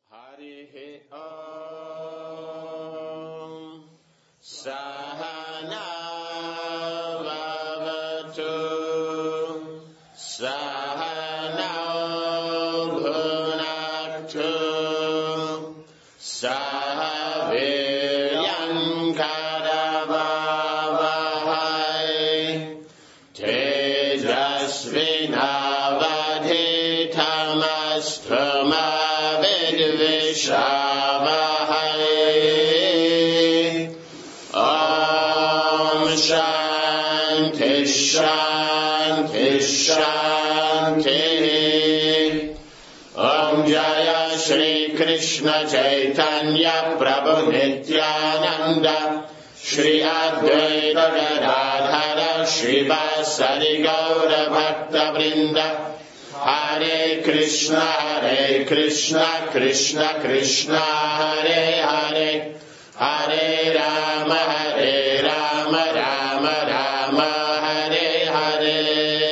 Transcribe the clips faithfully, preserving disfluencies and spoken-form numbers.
Harihi Om Sahana Vavatu Sahana Bhunaktu Sahaviryam Karavavahai Tejasvinavadhitamastu Vishavahai Om Shanti Shanti Shanti Om Jaya Shri Krishna Chaitanya Prabhu Nityananda Shri Advaita Gadadhara Shrivasadi Gaura Bhakta Vrinda Hare Krishna, Hare Krishna, Krishna Krishna, Hare Hare, Hare Rama, Hare Rama, Rama Rama, Hare Hare.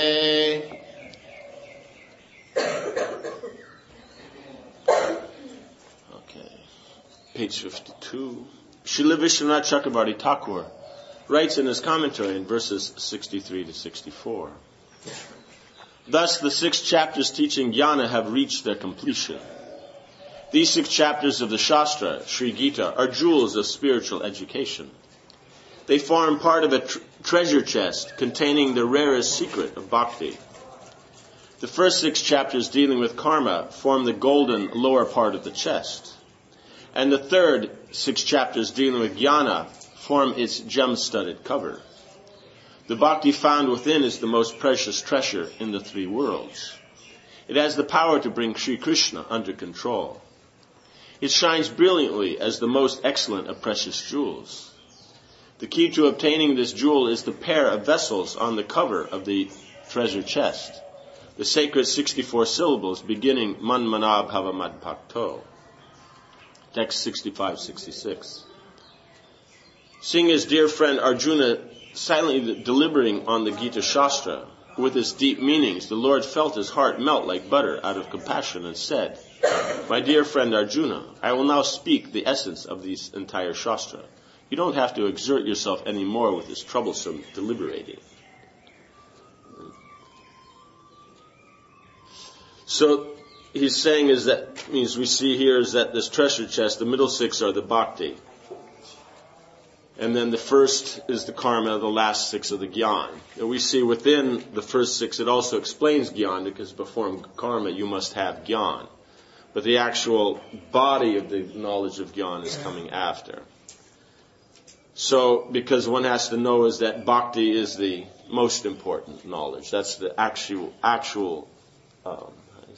Okay, page fifty-two. Srila Vishwanath Chakrabarti Thakur writes in his commentary in verses sixty-three to sixty-four. Thus, the six chapters teaching jnana have reached their completion. These six chapters of the Shastra, Sri Gita, are jewels of spiritual education. They form part of a tr- treasure chest containing the rarest secret of bhakti. The first six chapters dealing with karma form the golden lower part of the chest. And the third six chapters dealing with jnana form its gem-studded cover. The bhakti found within is the most precious treasure in the three worlds. It has the power to bring Sri Krishna under control. It shines brilliantly as the most excellent of precious jewels. The key to obtaining this jewel is the pair of vessels on the cover of the treasure chest, the sacred sixty-four syllables beginning Manmana Bhava Madbhakto. Text sixty-five sixty-six. Seeing his dear friend Arjuna silently deliberating on the Gita Shastra with its deep meanings, the Lord felt his heart melt like butter out of compassion and said, "My dear friend Arjuna, I will now speak the essence of this entire Shastra. You don't have to exert yourself any more with this troublesome deliberating." So he's saying is that means we see here is that this treasure chest, the middle six are the bhakti. And then the first is the karma, the last six are the gyan. And we see within the first six, it also explains gyan, because to perform karma, you must have gyan. But the actual body of the knowledge of gyan is coming after. So, because one has to know is that bhakti is the most important knowledge. That's the actual, actual, um,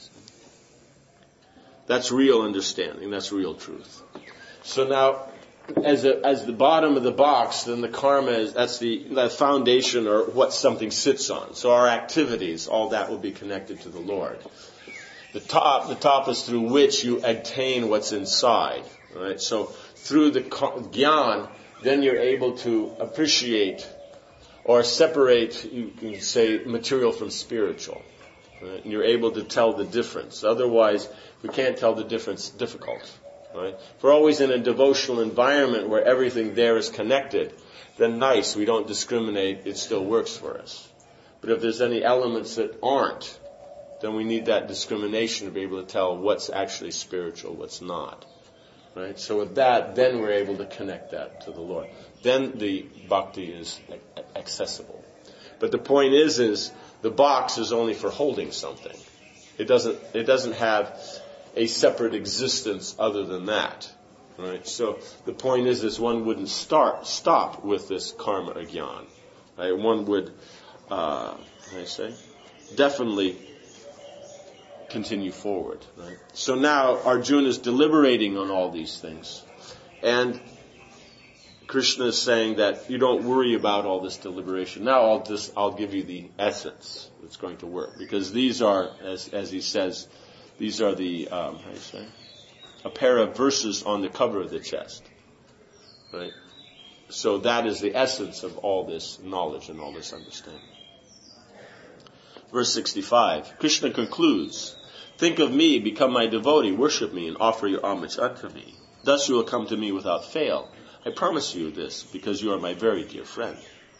that's real understanding. That's real truth. So now, As a, as the bottom of the box, then the karma is, that's the, the foundation or what something sits on. So our activities, all that will be connected to the Lord. The top, the top is through which you attain what's inside. Right? So through the gyan, then you're able to appreciate or separate, you can say, material from spiritual. Right? And you're able to tell the difference. Otherwise, we can't tell the difference. Difficult. Right? If we're always in a devotional environment where everything there is connected, then nice, we don't discriminate, it still works for us. But if there's any elements that aren't, then we need that discrimination to be able to tell what's actually spiritual, what's not. Right? So with that, then we're able to connect that to the Lord. Then the bhakti is accessible. But the point is, is the box is only for holding something. It doesn't, it doesn't have a separate existence other than that. Right? So the point is, is one wouldn't start stop with this karma or jnana. Right? One would, uh, how do I say, definitely continue forward. Right? So now Arjuna is deliberating on all these things, and Krishna is saying that you don't worry about all this deliberation. Now I'll just I'll give you the essence that's going to work, because these are, as as he says, these are the, um, how do you say, a pair of verses on the cover of the chest. Right? So that is the essence of all this knowledge and all this understanding. Verse sixty-five, Krishna concludes, Think of me, become my devotee, worship me, and offer your homage unto me. Thus you will come to me without fail. I promise you this, because you are my very dear friend.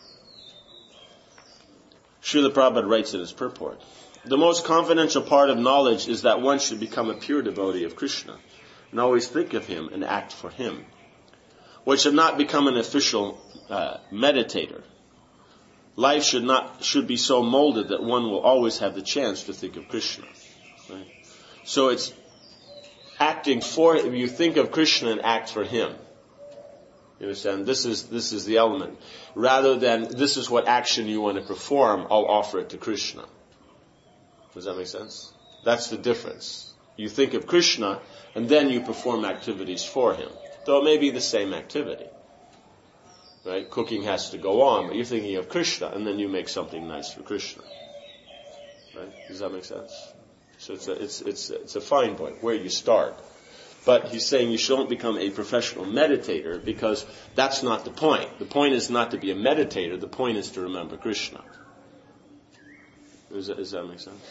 Srila Prabhupada writes in his purport, the most confidential part of knowledge is that one should become a pure devotee of Krishna, and always think of him and act for him. One should not become an official uh, meditator. Life should not should be so molded that one will always have the chance to think of Krishna. Right? So it's acting for him. You think of Krishna and act for him. You understand? This is this is the element. Rather than this is what action you want to perform, I'll offer it to Krishna. Does that make sense? That's the difference. You think of Krishna and then you perform activities for him. Though it may be the same activity. Right? Cooking has to go on, but you're thinking of Krishna and then you make something nice for Krishna. Right? Does that make sense? So it's a, it's, it's, it's a fine point where you start. But he's saying you shouldn't become a professional meditator because that's not the point. The point is not to be a meditator. The point is to remember Krishna. Does that, does that make sense?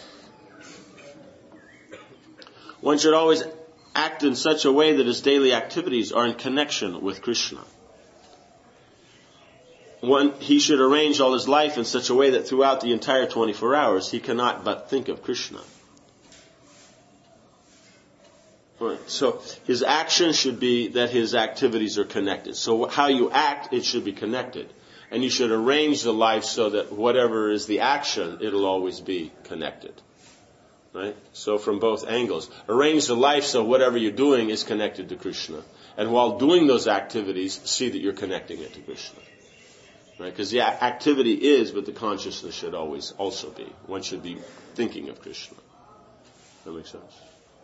One should always act in such a way that his daily activities are in connection with Krishna. One, he should arrange all his life in such a way that throughout the entire twenty-four hours he cannot but think of Krishna. Right. So his action should be that his activities are connected. So how you act, it should be connected. And you should arrange the life so that whatever is the action, it'll always be connected. Right? So from both angles. Arrange the life so whatever you're doing is connected to Krishna. And while doing those activities, see that you're connecting it to Krishna. Right? Because the activity is, but the consciousness should always also be. One should be thinking of Krishna. That makes sense?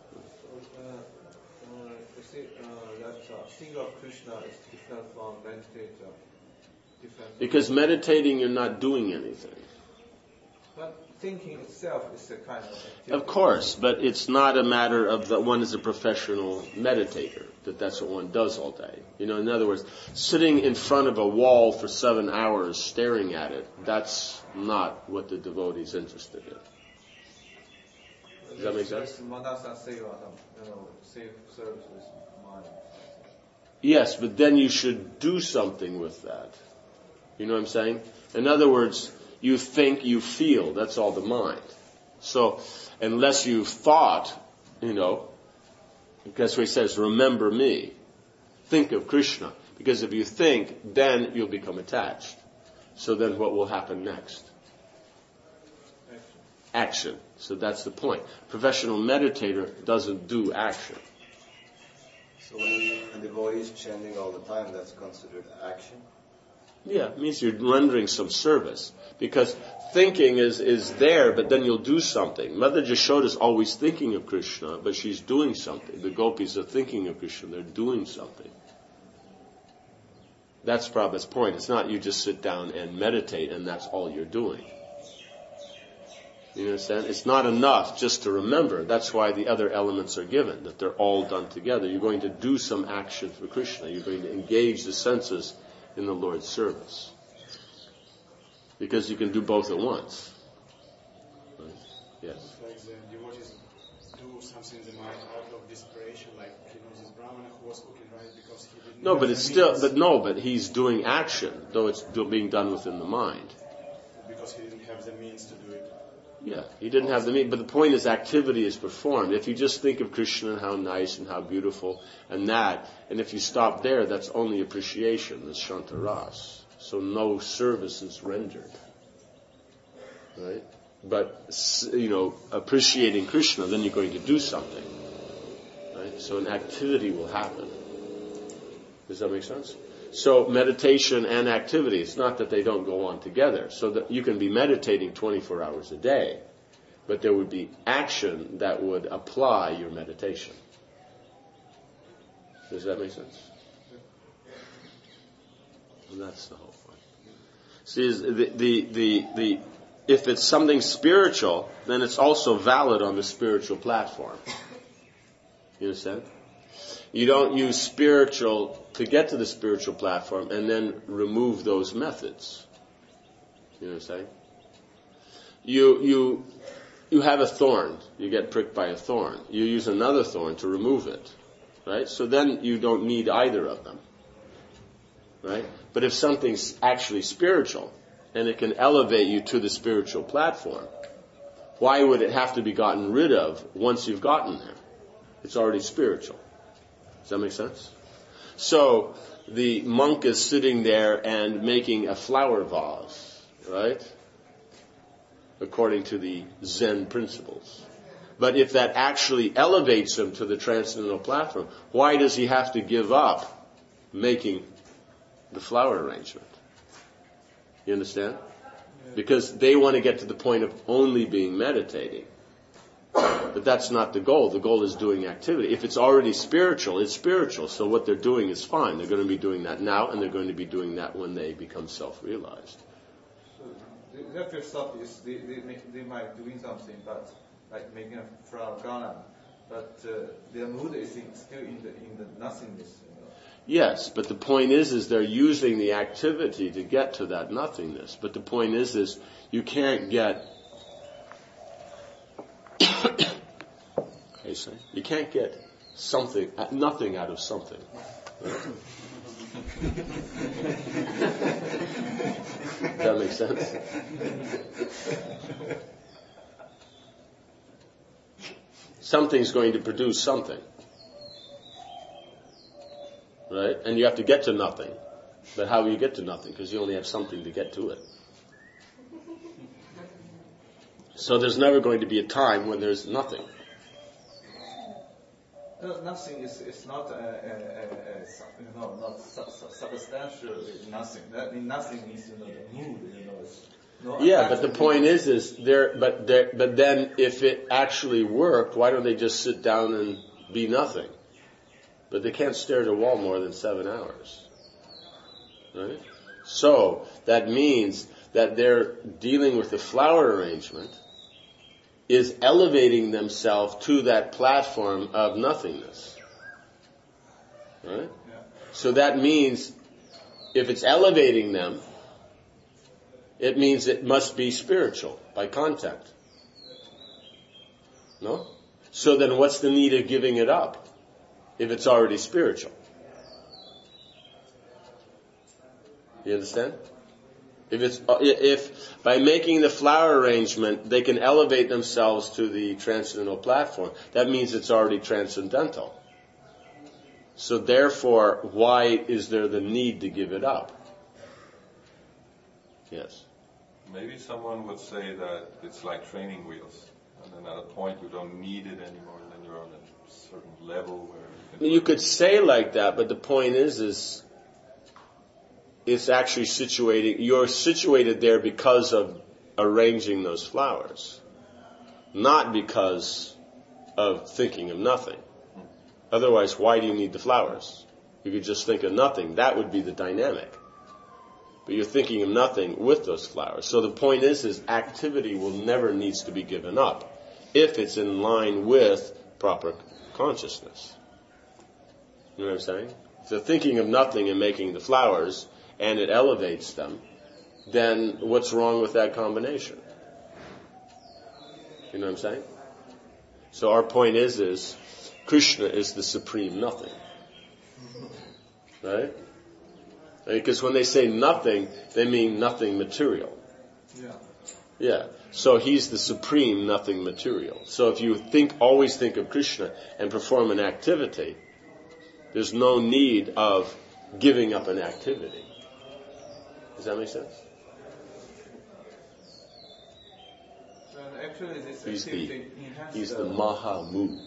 Think of Krishna is different from meditator. Different because meditating, you're not doing anything. But thinking itself is a kind of activity. Of course, but it's not a matter of that one is a professional meditator, that that's what one does all day. You know, in other words, sitting in front of a wall for seven hours staring at it, that's not what the devotee is interested in. Does that make sense? Yes, but then you should do something with that. You know what I'm saying? In other words, you think, you feel. That's all the mind. So, unless you've thought, you know, that's what he says, remember me. Think of Krishna. Because if you think, then you'll become attached. So then what will happen next? Action. Action. So that's the point. Professional meditator doesn't do action. So when a devotee is chanting all the time, that's considered action? Yeah, it means you're rendering some service. Because thinking is, is there, but then you'll do something. Mother Jashoda is always thinking of Krishna, but she's doing something. The gopis are thinking of Krishna, they're doing something. That's Prabhupada's point. It's not you just sit down and meditate and that's all you're doing. You understand? It's not enough just to remember. That's why the other elements are given, that they're all done together. You're going to do some action for Krishna. You're going to engage the senses in the Lord's service. Because you can do both at once. Right? Yes. Like the devotees do something in the mind out of desperation, like you know this Brahmana who was cooking right because he didn't. No, but it's still, but no, but he's doing action, though it's being done within the mind. Because he didn't have the means to do it. Yeah, he didn't have the means, but the point is activity is performed. If you just think of Krishna and how nice and how beautiful and that, and if you stop there, that's only appreciation, that's Shantaras. So no service is rendered. Right? But, you know, appreciating Krishna, then you're going to do something. Right? So an activity will happen. Does that make sense? So meditation and activity, it's not that they don't go on together. So that you can be meditating twenty-four hours a day, but there would be action that would apply your meditation. Does that make sense? And that's the whole point. See, the, the, the, the, if it's something spiritual, then it's also valid on the spiritual platform. You understand? You don't use spiritual to get to the spiritual platform and then remove those methods. You know what I'm saying? You, you, you have a thorn. You get pricked by a thorn. You use another thorn to remove it. Right? So then you don't need either of them. Right? But if something's actually spiritual, and it can elevate you to the spiritual platform, why would it have to be gotten rid of once you've gotten there? It's already spiritual. Does that make sense? So the monk is sitting there and making a flower vase, right? According to the Zen principles. But if that actually elevates him to the transcendental platform, why does he have to give up making the flower arrangement? You understand? Because they want to get to the point of only being meditating. But that's not the goal. The goal is doing activity. If it's already spiritual, it's spiritual. So what they're doing is fine. They're going to be doing that now, and they're going to be doing that when they become self-realized. So that first thought is they, they, they might doing something, but like making a flower garland, but uh, their mood is in, still in the in the nothingness. You know? Yes, but the point is, is they're using the activity to get to that nothingness. But the point is, is you can't get. You can't get something, nothing out of something. Right? Does that make sense? Something's going to produce something. Right? And you have to get to nothing. But how do you get to nothing? Because you only have something to get to it. So there's never going to be a time when there's nothing. No, nothing is, is not a, a, a, a you know, not sub, sub, substantial nothing. That means nothing means, you know, the mood, you know. It's no yeah, but the point is, is there, but there, but then if it actually worked, why don't they just sit down and be nothing? But they can't stare at a wall more than seven hours. Right? So that means that they're dealing with the flower arrangement is elevating themselves to that platform of nothingness. Right? Yeah. So that means if it's elevating them, it means it must be spiritual by contact. No? So then what's the need of giving it up if it's already spiritual? You understand? If it's if by making the flower arrangement they can elevate themselves to the transcendental platform, that means it's already transcendental. So therefore, why is there the need to give it up? Yes. Maybe someone would say that it's like training wheels, and then at a point you don't need it anymore, and then you're on a certain level where you can. You could say like that, but the point is, is it's actually situating, you're situated there because of arranging those flowers, not because of thinking of nothing. Otherwise, why do you need the flowers? You could just think of nothing. That would be the dynamic. But you're thinking of nothing with those flowers. So the point is, is activity will never needs to be given up if it's in line with proper consciousness. You know what I'm saying? If they're thinking of nothing and making the flowers, and it elevates them, then what's wrong with that combination? You know what I'm saying? So our point is, is Krishna is the supreme nothing. Right? Because when they say nothing, they mean nothing material. Yeah. Yeah. So he's the supreme nothing material. So if you think, always think of Krishna and perform an activity, there's no need of giving up an activity. Does that make sense? And actually, this He's the, activity enhances he's the, the Mahamu.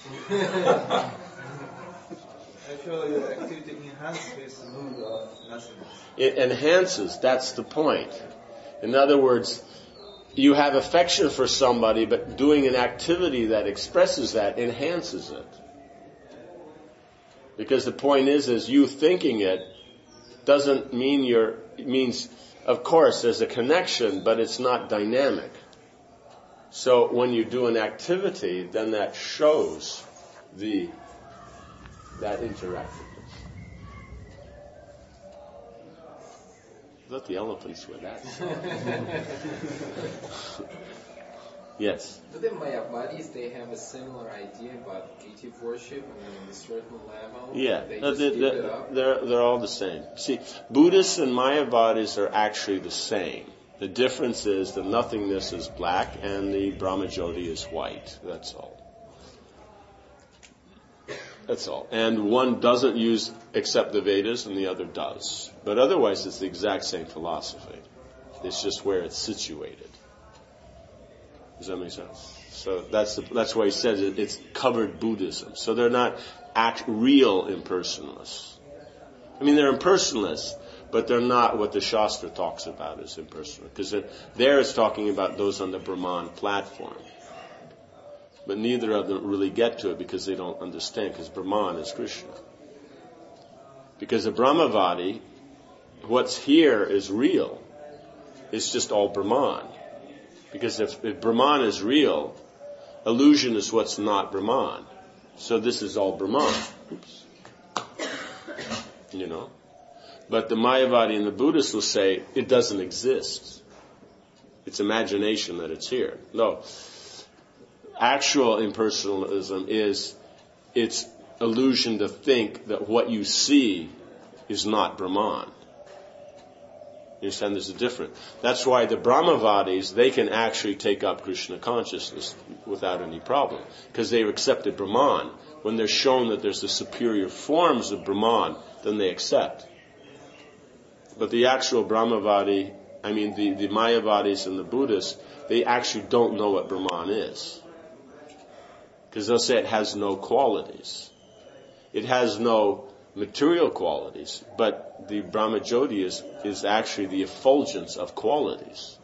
actually, the activity enhances the mood of nothingness. It enhances, that's the point. In other words, you have affection for somebody, but doing an activity that expresses that enhances it. Because the point is, is you thinking it doesn't mean you're, it means, of course, there's a connection, but it's not dynamic. So when you do an activity, then that shows the, that interactiveness. I thought the elephants were that. Yes. Do the Mayavadis, they have a similar idea about deity worship, and on a certain level, Yeah, they no, just they, give they, it up? they're, they're all the same. See, Buddhists and Mayavadis are actually the same. The difference is the nothingness is black and the Brahmajyoti is white. That's all. That's all. And one doesn't use except the Vedas and the other does. But otherwise it's the exact same philosophy. It's just where it's situated. Does that make sense? So that's the, that's why he says it, it's covered Buddhism. So they're not act, real impersonalists. I mean, they're impersonalists, but they're not what the Shastra talks about as impersonal. Because there it's talking about those on the Brahman platform. But neither of them really get to it because they don't understand, because Brahman is Krishna. Because a Brahmavadi, what's here is real. It's just all Brahman. Because if, if Brahman is real, illusion is what's not Brahman. So this is all Brahman. Oops. You know? But the Mayavadi and the Buddhists will say it doesn't exist. It's imagination that it's here. No. Actual impersonalism is it's illusion to think that what you see is not Brahman. You understand there's a difference. That's why the Brahmavadis, they can actually take up Krishna consciousness without any problem. Because they've accepted Brahman. When they're shown that there's the superior forms of Brahman, then they accept. But the actual Brahmavadi, I mean the, the Mayavadis and the Buddhists, they actually don't know what Brahman is. Because they'll say it has no qualities. It has no material qualities, but the Brahmajyoti is, is actually the effulgence of qualities.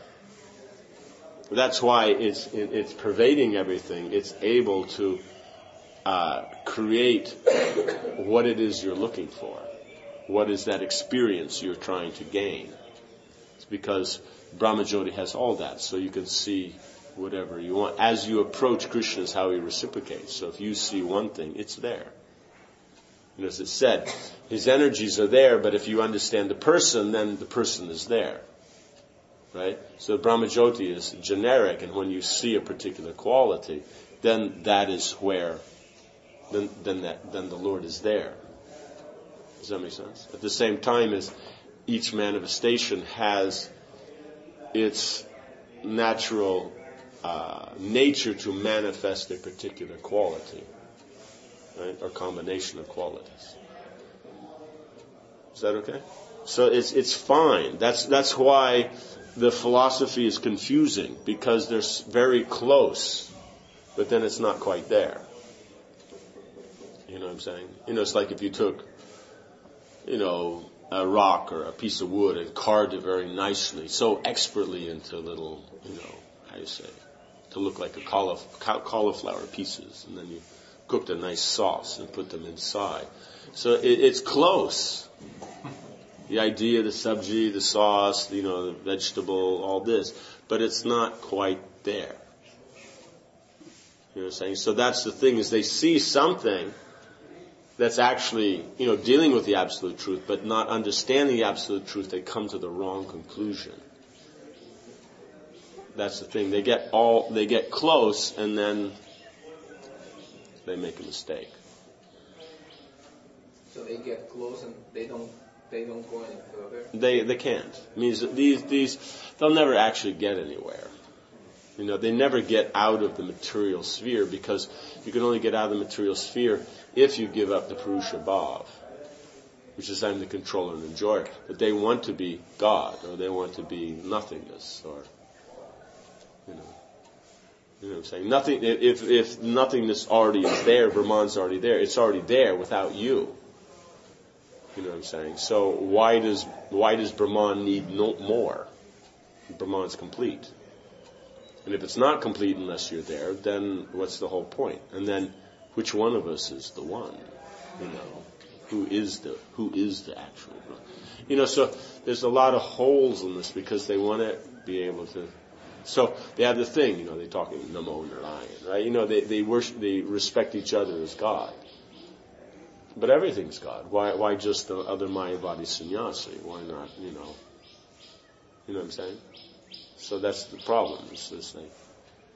That's why it's, it's pervading everything. It's able to uh, create what it is you're looking for. What is that experience you're trying to gain? It's because Brahmajyoti has all that, so you can see whatever you want. As you approach Krishna is how he reciprocates. So if you see one thing, it's there. And as it said, his energies are there, but if you understand the person, then the person is there. Right? So Brahmajyoti is generic, and when you see a particular quality, then that is where, then, then, that, then the Lord is there. Does that make sense? At the same time as each manifestation has its natural uh, nature to manifest a particular quality. Right? Or combination of qualities. Is that okay? So it's it's fine. That's that's why the philosophy is confusing, because they're very close, but then it's not quite there. You know what I'm saying? You know, it's like if you took, you know, a rock or a piece of wood and carved it very nicely, so expertly into little, you know, how do you say, to look like a caulif- cauliflower pieces, and then you cooked a nice sauce and put them inside. So it, it's close. The idea, the sabji, the sauce, you know, the vegetable, all this, but it's not quite there. You know what I'm saying? So that's the thing, is they see something that's actually, you know, dealing with the absolute truth, but not understanding the absolute truth, they come to the wrong conclusion. That's the thing. They get all, they get close, and then they make a mistake. So they get close and they don't they don't go any further? They they can't. It means that these these they'll never actually get anywhere. You know, they never get out of the material sphere, because you can only get out of the material sphere if you give up the Purusha Bhav, which is I'm the controller and enjoyer. But they want to be God, or they want to be nothingness, or, you know. You know what I'm saying? Nothing. If if nothingness already is there, Brahman's already there. It's already there without you. You know what I'm saying? So why does why does Brahman need no more? Brahman's complete. And if it's not complete unless you're there, then what's the whole point? And then, which one of us is the one? You know, who is the who is the actual Brahman? You know, so there's a lot of holes in this, because they want to be able to. So they have the thing, you know, they talk in Namo Narayan, right? You know, they they worship, they respect each other as God. But everything's God. Why why just the other Mayavadi sannyasi? Why not, you know? You know what I'm saying? So that's the problem. It's this thing.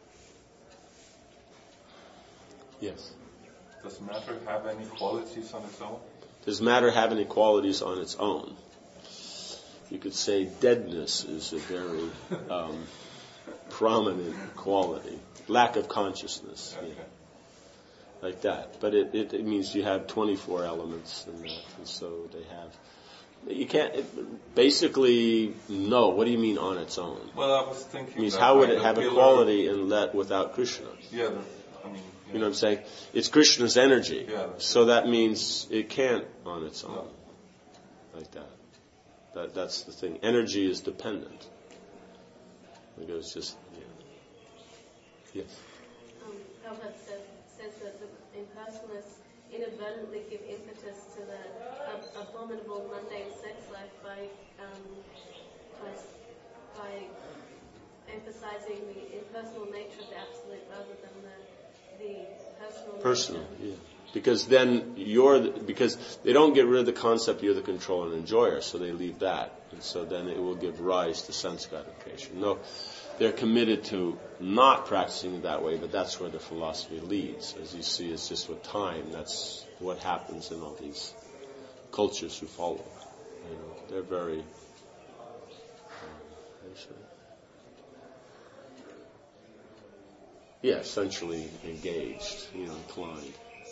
Yes. Does matter have any qualities on its own? Does matter have any qualities on its own? You could say deadness is a very um, prominent quality. Lack of consciousness. Okay. Yeah. Like that. But it, it, it means you have twenty-four elements in that. And so they have... You can't... It, basically, no. What do you mean on its own? Well, I was thinking... It means that how would like it have pillar, a quality in that without Krishna? Yeah, the, I mean... Yeah. You know what I'm saying? It's Krishna's energy. Yeah. So that means it can't on its own. No. Like that. That. That's the thing. Energy is dependent. It goes just... Yeah. Yes? Um, Prabhupada says, says that the impersonalists inadvertently give impetus to the ab- abominable mundane sex life by, um, by, by emphasizing the impersonal nature of the absolute rather than the, the personal Personal, nature. yeah. Because then you're, the, because they don't get rid of the concept you're the controller and enjoyer, so they leave that. And so then it will give rise to sense gratification. No, they're committed to not practicing it that way, but that's where the philosophy leads. As you see, it's just with time, that's what happens in all these cultures who follow. You know, they're very, um, yeah, essentially engaged, you know, inclined.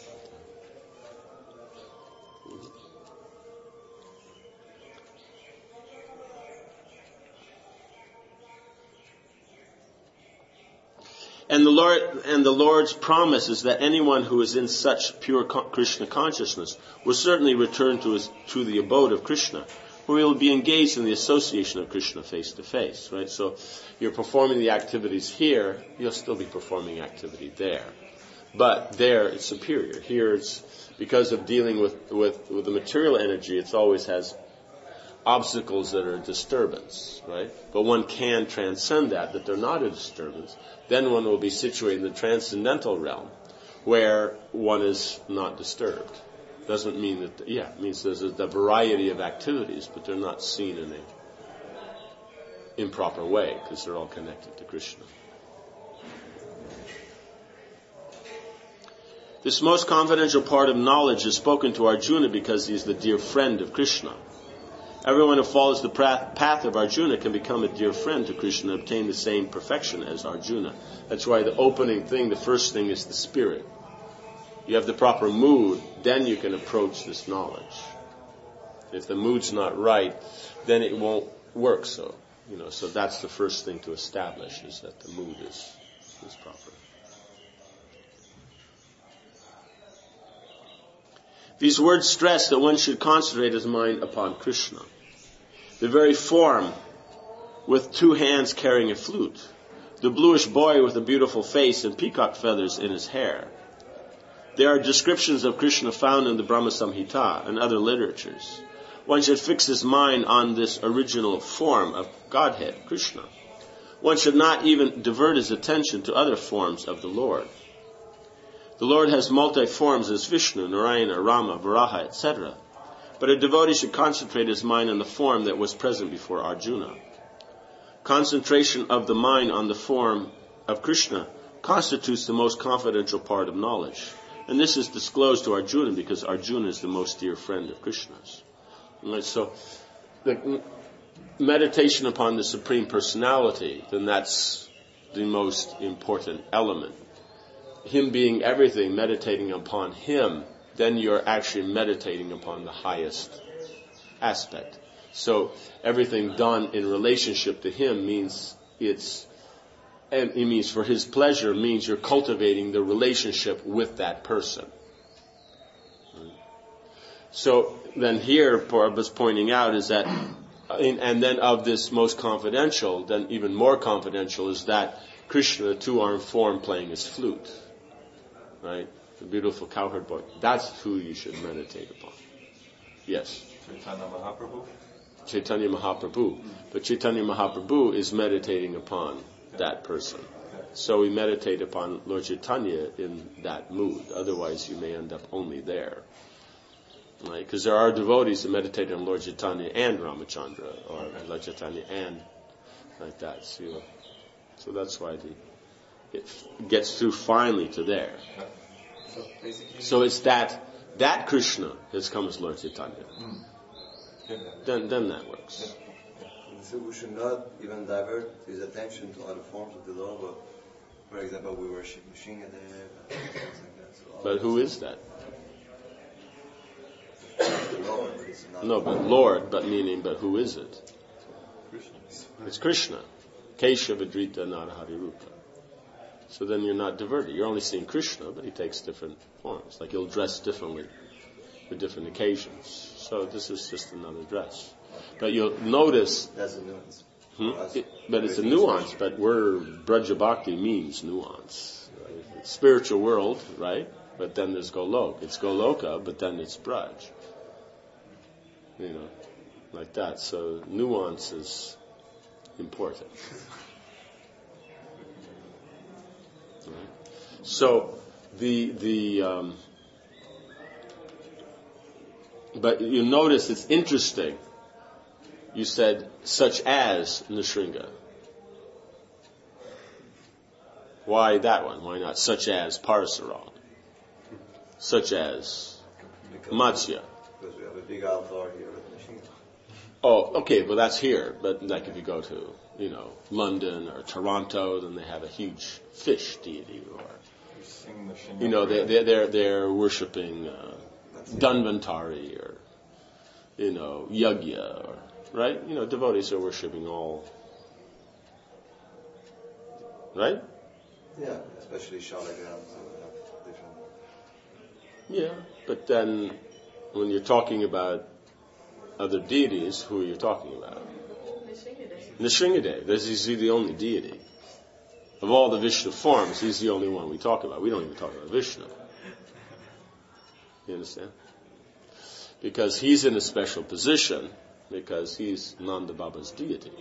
And the Lord, and the Lord's promise is that anyone who is in such pure Krishna consciousness will certainly return to his, to the abode of Krishna, where he will be engaged in the association of Krishna face to face, right? So you're performing the activities here, you'll still be performing activity there. But there it's superior. Here it's, because of dealing with, with, with the material energy, it always has obstacles that are a disturbance, right? But one can transcend that, that they're not a disturbance. Then one will be situated in the transcendental realm, where one is not disturbed. Doesn't mean that, yeah, it means there's a the variety of activities, but they're not seen in an improper way, because they're all connected to Krishna. This most confidential part of knowledge is spoken to Arjuna because he is the dear friend of Krishna. Everyone who follows the path of Arjuna can become a dear friend to Krishna and obtain the same perfection as Arjuna. That's why the opening thing, the first thing is the spirit. You have the proper mood, then you can approach this knowledge. If the mood's not right, then it won't work so. You know, so that's the first thing to establish, is that the mood is, is proper. These words stress that one should concentrate his mind upon Krishna. The very form with two hands carrying a flute, the bluish boy with a beautiful face and peacock feathers in his hair. There are descriptions of Krishna found in the Brahma Samhita and other literatures. One should fix his mind on this original form of Godhead, Krishna. One should not even divert his attention to other forms of the Lord. The Lord has multi-forms as Vishnu, Narayana, Rama, Varaha, et cetera. But a devotee should concentrate his mind on the form that was present before Arjuna. Concentration of the mind on the form of Krishna constitutes the most confidential part of knowledge. And this is disclosed to Arjuna because Arjuna is the most dear friend of Krishna's. And so, the meditation upon the Supreme Personality, then that's the most important element. Him being everything, meditating upon Him, then you're actually meditating upon the highest aspect. So everything done in relationship to Him means it's, and it means for His pleasure means you're cultivating the relationship with that person. So then here, Prabhupada's pointing out is that, and then of this most confidential, then even more confidential is that Krishna, the two-armed form, playing his flute. Right? The beautiful cowherd boy. That's who you should meditate upon. Yes? Chaitanya Mahaprabhu? Chaitanya Mahaprabhu. But Chaitanya Mahaprabhu is meditating upon that person. So we meditate upon Lord Chaitanya in that mood. Otherwise you may end up only there. Right? Because there are devotees that meditate on Lord Chaitanya and Ramachandra, or Lord Chaitanya and like that. So, so that's why the it gets through finally to there. So basically, So it's that that Krishna has come as Lord Chaitanya. Mm. Then then that works. So we should not even divert his attention to other forms of the Lord, but for example, we worship Nishingadev and things like that. So all But who is that? the Lord, but it's not No, but Lord, but meaning, but who is it? Krishna. It's Krishna. Keshava Drita Narahari Rupa. So then you're not diverted. You're only seeing Krishna, but he takes different forms. Like he'll dress differently for different occasions. So this is just another dress. But you'll notice, That's a nuance. hmm? For us, it, but it's a everything's nuance, special. but we're, Braja Bhakti means nuance. Right? It's spiritual world, right? But then there's Golok. It's Goloka, but then it's Braj. You know, like that. So nuance is important. Right? So the the um, but you notice it's interesting. You said such as Nrsinga. Why that one? Why not such as Parasaran? Such as Because- Matsya? Because we have a big altar here at Nishinga. Oh, okay, well that's here, but like if you go to, you know, London or Toronto, then they have a huge fish deity, or You sing the Shinga you know, they prayer. they they're they're worshiping uh, Dhanvantari or you know Yagya, or right? You know, devotees are worshiping all, right? Yeah, especially Shalagram, so we have different. Yeah, but then when you're talking about other deities, who are you talking about? Nishingadev. Nrsingadev. This is the only deity. Of all the Vishnu forms, he's the only one we talk about. We don't even talk about Vishnu. You understand? Because he's in a special position, because he's Nanda Baba's deity.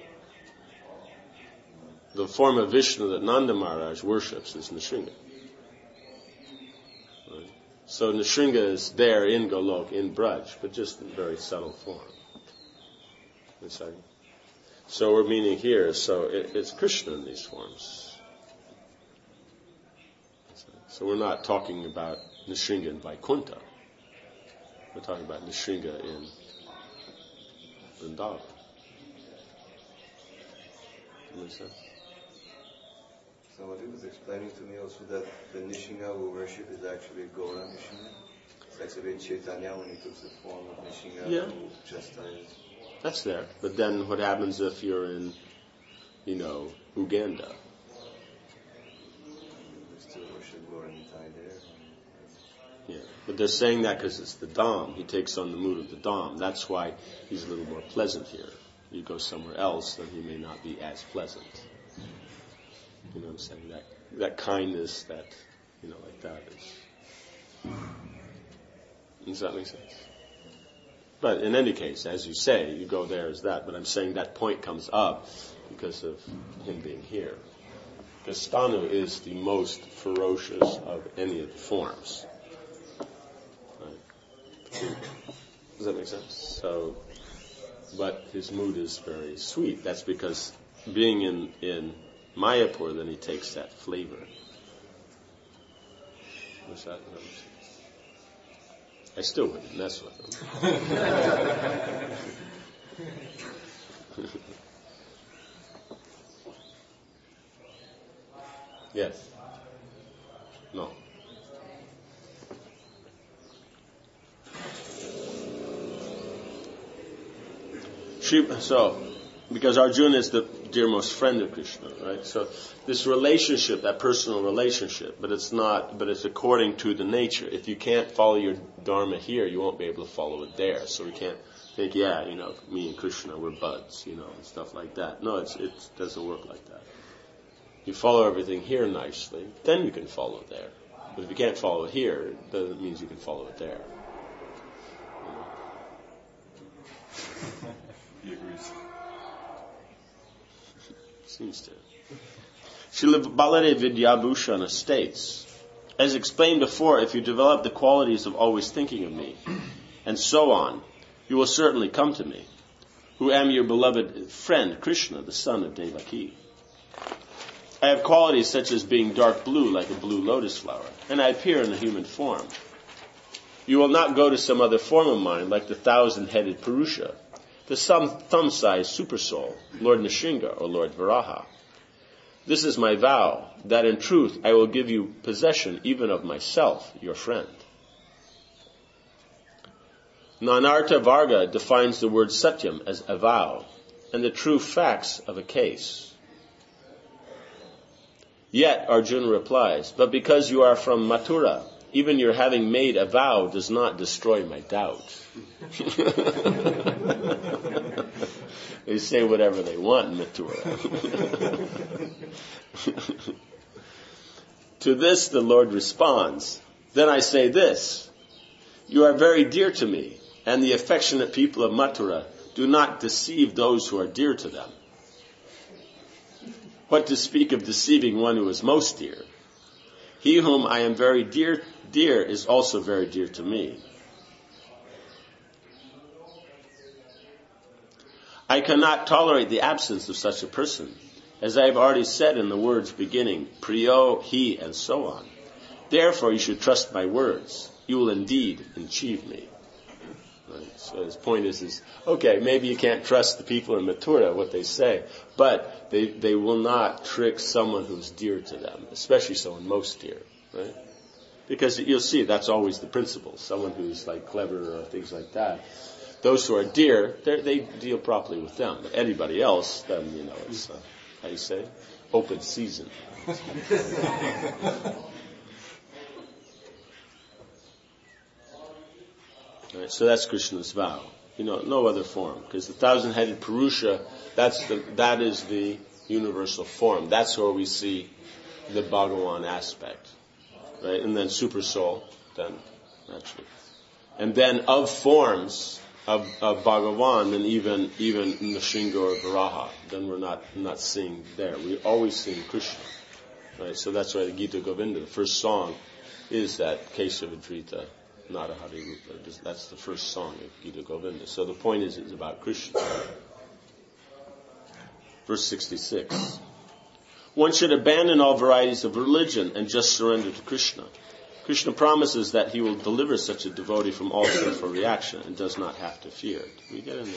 The form of Vishnu that Nanda Maharaj worships is Nrsinga. Right? So Nrsinga is there in Golok, in Braj, but just in very subtle form. Understand? So we're meaning here, so it, it's Krishna in these forms. So we're not talking about Nrsinga in Vaikuntha. We're talking about Nrsinga in Vrindavan. Understand? So what he was explaining to me also that the Nishinga we worship is actually Gaura Nishinga. It's actually Chaitanya when he took the form of Nishinga Yeah. to chastise. That's there. But then what happens if you're in, you know, Uganda? We still worship Gaura Nitai there. Yeah. But they're saying that because it's the Dham. He takes on the mood of the Dham. That's why he's a little more pleasant here. You go somewhere else, then he may not be as pleasant. You know what I'm saying? That that kindness, that, you know, like that is... Does that make sense? But in any case, as you say, you go there as that. But I'm saying that point comes up because of him being here. Because Stanu is the most ferocious of any of the forms. Right? Does that make sense? So, but his mood is very sweet. That's because being in, in Mayapur, then he takes that flavor. What's that? I still wouldn't mess with him. Yes. No. She, so, because Arjuna is the dearmost friend of Krishna, right? So this relationship, that personal relationship, but it's not, but it's according to the nature. If you can't follow your dharma here, you won't be able to follow it there. So we can't think, yeah, you know, me and Krishna, we're buds, you know, and stuff like that. No, it's, it doesn't work like that. You follow everything here nicely, then you can follow there. But if you can't follow it here, then it means you can follow it there. You know? He agrees. Seems to. Srila Baladev Vidyabhushan states, as explained before, if you develop the qualities of always thinking of me, and so on, you will certainly come to me, who am your beloved friend Krishna, the son of Devaki. I have qualities such as being dark blue like a blue lotus flower, and I appear in a human form. You will not go to some other form of mine like the thousand-headed Purusha, the some thumb-sized supersoul, Lord Nishinga or Lord Varaha. This is my vow, that in truth I will give you possession even of myself, your friend. Nanartha Varga defines the word satyam as a vow, and the true facts of a case. Yet, Arjuna replies, but because you are from Mathura, even your having made a vow does not destroy my doubt. They say whatever they want in Mathura. To this the Lord responds, then I say this, you are very dear to me, and the affectionate people of Mathura do not deceive those who are dear to them. What to speak of deceiving one who is most dear? He whom I am very dear, dear is also very dear to me. I cannot tolerate the absence of such a person, as I have already said in the words beginning, Priyo, he, and so on. Therefore you should trust my words. You will indeed achieve me. Right? So his point is, is, okay, maybe you can't trust the people in Mathura, what they say, but they, they will not trick someone who's dear to them, especially someone most dear, right? Because you'll see, that's always the principle. Someone who's like clever or things like that. Those who are dear, they deal properly with them. But anybody else, then, you know, it's, uh, how do you say, open season. Right, so that's Krishna's vow. You know, no other form. Because the thousand-headed Purusha, that's the, that is the universal form. That's where we see the Bhagavan aspect. Right? And then Super Soul, then, naturally. And then of forms of, of Bhagavan, and even, even Nishinga or Varaha, then we're not, not seeing there. We're always seeing Krishna. Right? So that's why the Gita Govinda, the first song, is that Kesavadrita. Narahari Rupa. That's the first song of Gita Govinda. So the point is, it's about Krishna. Verse sixty-six. One should abandon all varieties of religion and just surrender to Krishna. Krishna promises that he will deliver such a devotee from all sinful reaction and does not have to fear it. We get in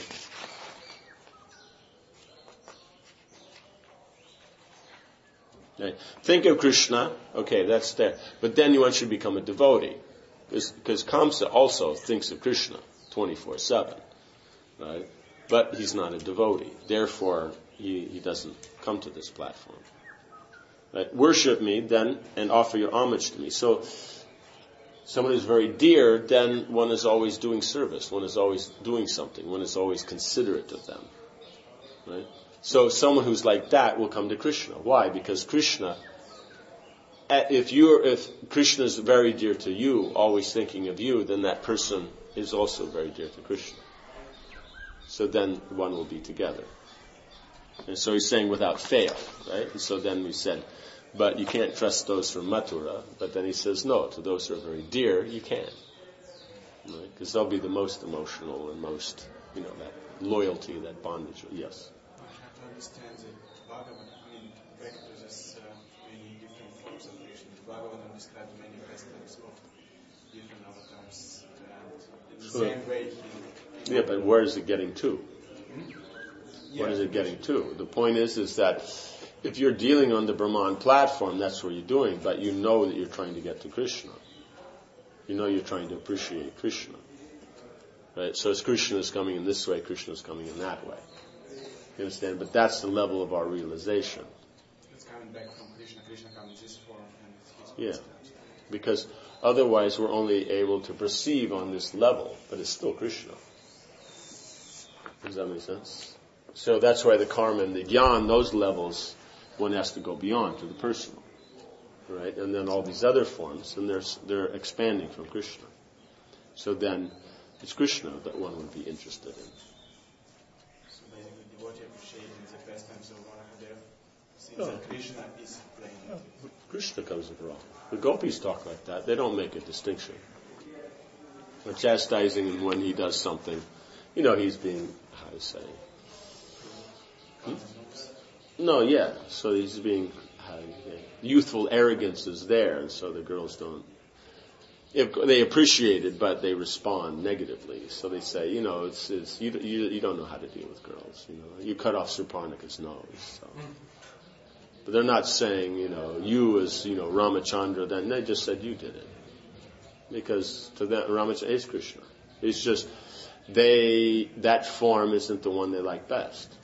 there. Okay. Think of Krishna. Okay, that's there. But then one should become a devotee. Because Kamsa also thinks of Krishna twenty-four seven, right? But he's not a devotee. Therefore, he, he doesn't come to this platform. Right? Worship me then and offer your homage to me. So, someone who's very dear, then one is always doing service. One is always doing something. One is always considerate of them. Right? So, someone who's like that will come to Krishna. Why? Because Krishna... If you're, if Krishna is very dear to you, always thinking of you, then that person is also very dear to Krishna. So then one will be together. And so he's saying without fail, right? And so then we said, but you can't trust those from Mathura. But then he says, no, to those who are very dear, you can. Right? Because they'll be the most emotional and most, you know, that loyalty, that bondage. Yes? I have to understand that Bhagavan, I mean, back to this uh, many different forms of Krishna. Bhagavan described many aspects of different avatars, and in the Sure. same way he... Yeah, but where is it getting to? Yeah. What is it getting to? The point is, is that if you're dealing on the Brahman platform, that's what you're doing, but you know that you're trying to get to Krishna. You know you're trying to appreciate Krishna. Right? So as Krishna is coming in this way, Krishna is coming in that way. You understand? But that's the level of our realization. It's coming back from Krishna. Krishna comes in this form and Yeah. his Because otherwise we're only able to perceive on this level, but it's still Krishna. Does that make sense? So that's why the karma and the jnana, those levels, one has to go beyond to the personal. Right? And then all these other forms, and they're, they're expanding from Krishna. So then it's Krishna that one would be interested in. So basically devotee appreciating the pastimes of Varahadev, since Oh. that Krishna is playing it. Krishna comes across. The gopis talk like that. They don't make a distinction. They're chastising him when he does something. You know, he's being, how to say? Hmm? No, yeah. So he's being, how youthful arrogance is there, and so the girls don't. If they appreciate it, but they respond negatively. So they say, you know, it's, it's you, you you don't know how to deal with girls. You know, you cut off Surpanaka's nose. So. But they're not saying, you know, you as you know Ramachandra. Then they just said you did it, because to them Ramachandra is Krishna. It's just they that form isn't the one they like best.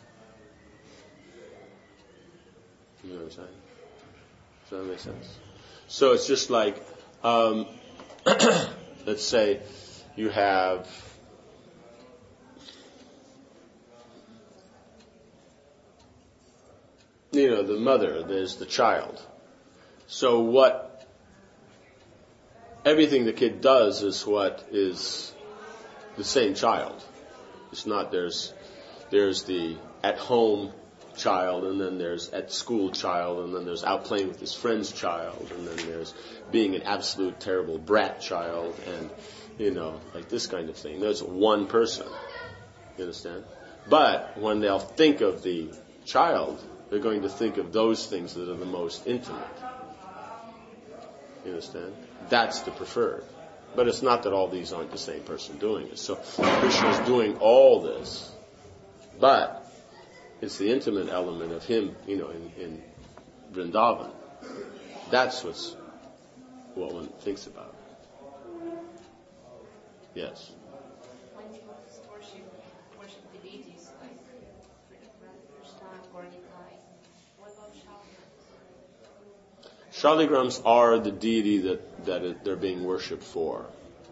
You know what I'm saying? Does that make sense? So it's just like. Um, Let's say you have you know the mother, there's the child. So what everything the kid does is what is the same child. It's not there's there's the at home child, and then there's at school child, and then there's out playing with his friend's child, and then there's being an absolute terrible brat child, and you know, like this kind of thing. There's one person. You understand? But when they'll think of the child, they're going to think of those things that are the most intimate. You understand? That's the preferred. But it's not that all these aren't the same person doing it. So Krishna is doing all this, but it's the intimate element of him, you know, in, in Vrindavan. That's what's what one thinks about. Yes. When you worship, worship the deities like Krishna or Nitai, what about Shaligrams? Shaligrams are the deity that, that it, they're being worshipped for.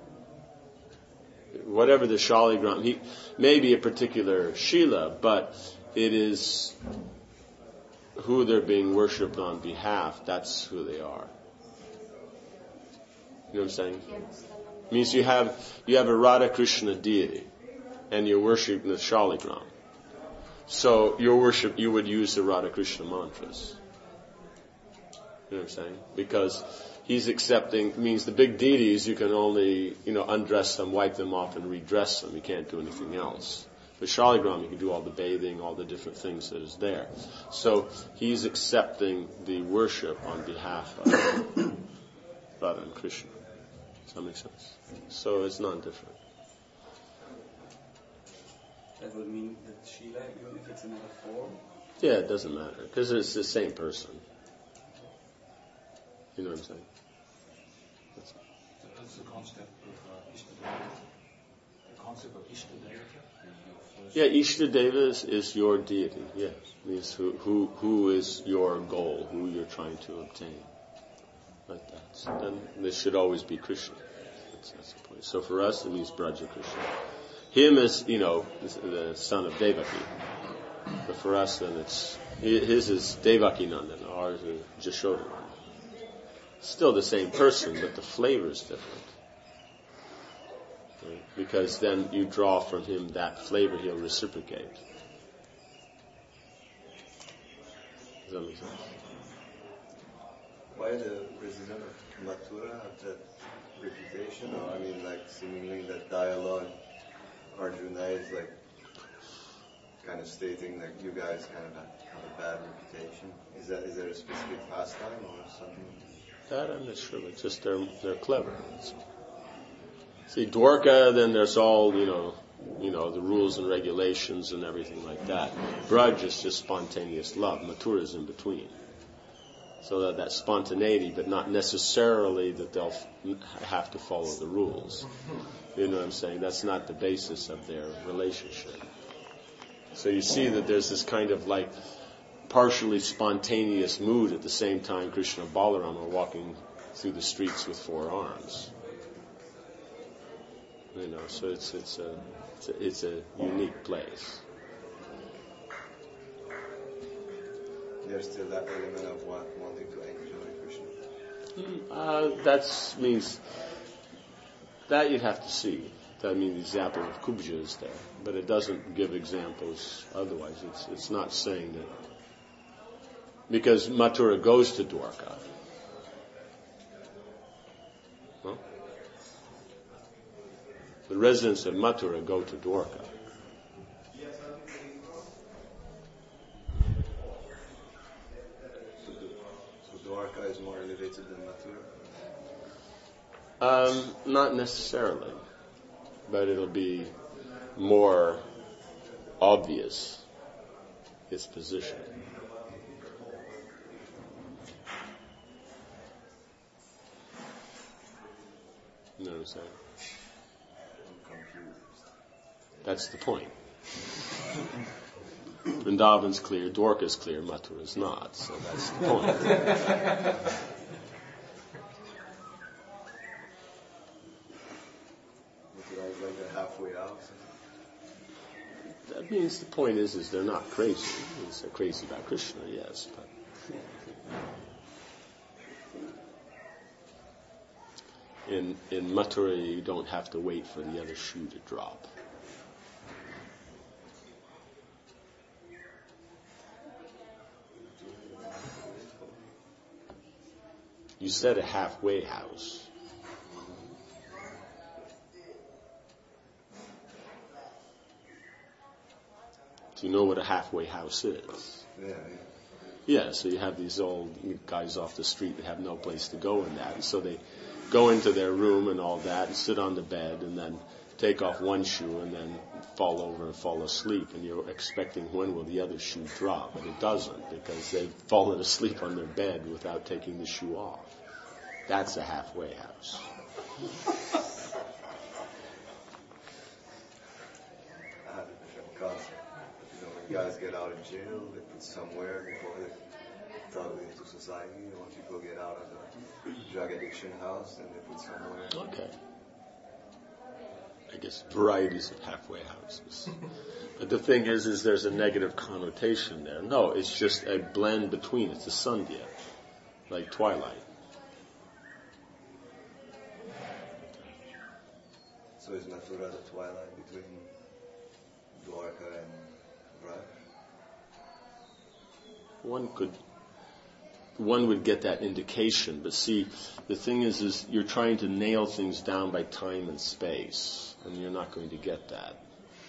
Whatever the Shaligram, he may be a particular Shila, but it is who they're being worshipped on behalf. That's who they are. You know what I'm saying? It means you have you have a Radha Krishna deity, and you're worshiping the Shaligram. So your worship, you would use the Radha Krishna mantras. You know what I'm saying? Because he's accepting, means the big deities, you can only, you know, undress them, wipe them off, and redress them. You can't do anything else. With Shaligram, you can do all the bathing, all the different things that is there. So he's accepting the worship on behalf of Radha and Krishna. Does that make sense? So it's non-different. That would mean that Shila, even if it's another form? Yeah, it doesn't matter, because it's the same person. You know what I'm saying? That's, That's the concept of uh, Ishtadeva. The concept of Ishtadeva. Yeah, Ishtadeva is, is your deity. Yes, means who who who is your goal, who you're trying to obtain. Like that. So then this should always be Krishna. That's, that's the point. So for us, it means Braja Krishna. Him is, you know, the son of Devaki. But for us, then it's his is Devaki Nandan, ours is Jashoda Nandan. Still the same person, but the flavor is different. Right? Because then you draw from him that flavor, he'll reciprocate. Does that make sense? Why the resident of Mathura have that reputation? Or I mean, like seemingly that dialogue, Arjuna is like kind of stating that you guys kind of have a bad reputation. Is that is there a specific pastime or something? That I'm not sure, but just they're they're clever. So. See, Dwarka, then there's all, you know, you know, the rules and regulations and everything like that. Braj is just spontaneous love. Mathura is in between. So that, that spontaneity, but not necessarily that they'll f- have to follow the rules. You know what I'm saying? That's not the basis of their relationship. So you see that there's this kind of like partially spontaneous mood at the same time Krishna and Balaram are walking through the streets with four arms. You know, so it's it's a it's a, it's a unique place. There's still that element of want, wanting to enjoy Krishna. Uh, that means that you'd have to see. That means the example of Kubja is there, but it doesn't give examples. Otherwise, it's it's not saying that because Mathura goes to Dwarka. Huh? The residents of Mathura go to Dwarka. necessarily, but it'll be more obvious its position. You know what I'm saying? That's the point. Vrindavan's clear, Dwarka's clear, Mathura's not. So that's the point. Mathura is like a halfway house. That means the point is, is they're not crazy. It means they're crazy about Krishna, yes, but in in Mathura you don't have to wait for the other shoe to drop. You said a halfway house. Do you know what a halfway house is? Yeah, yeah. Yeah, so you have these old guys off the street that have no place to go in that. And so they go into their room and all that and sit on the bed and then take off one shoe and then fall over and fall asleep. And you're expecting when will the other shoe drop. But it doesn't because they've fallen asleep on their bed without taking the shoe off. That's a halfway house. I had a different concept. You know, when guys get out of jail, they put somewhere before they probably into society. When people get out of the drug addiction house, then they put somewhere. Okay. I guess varieties of halfway houses. But the thing is, is there's a negative connotation there. No, it's just a blend between. It's a sandhya, like twilight. So is Mathura the twilight between Dwarka and Vraj? One could, one would get that indication, but see, the thing is, is you're trying to nail things down by time and space, and you're not going to get that.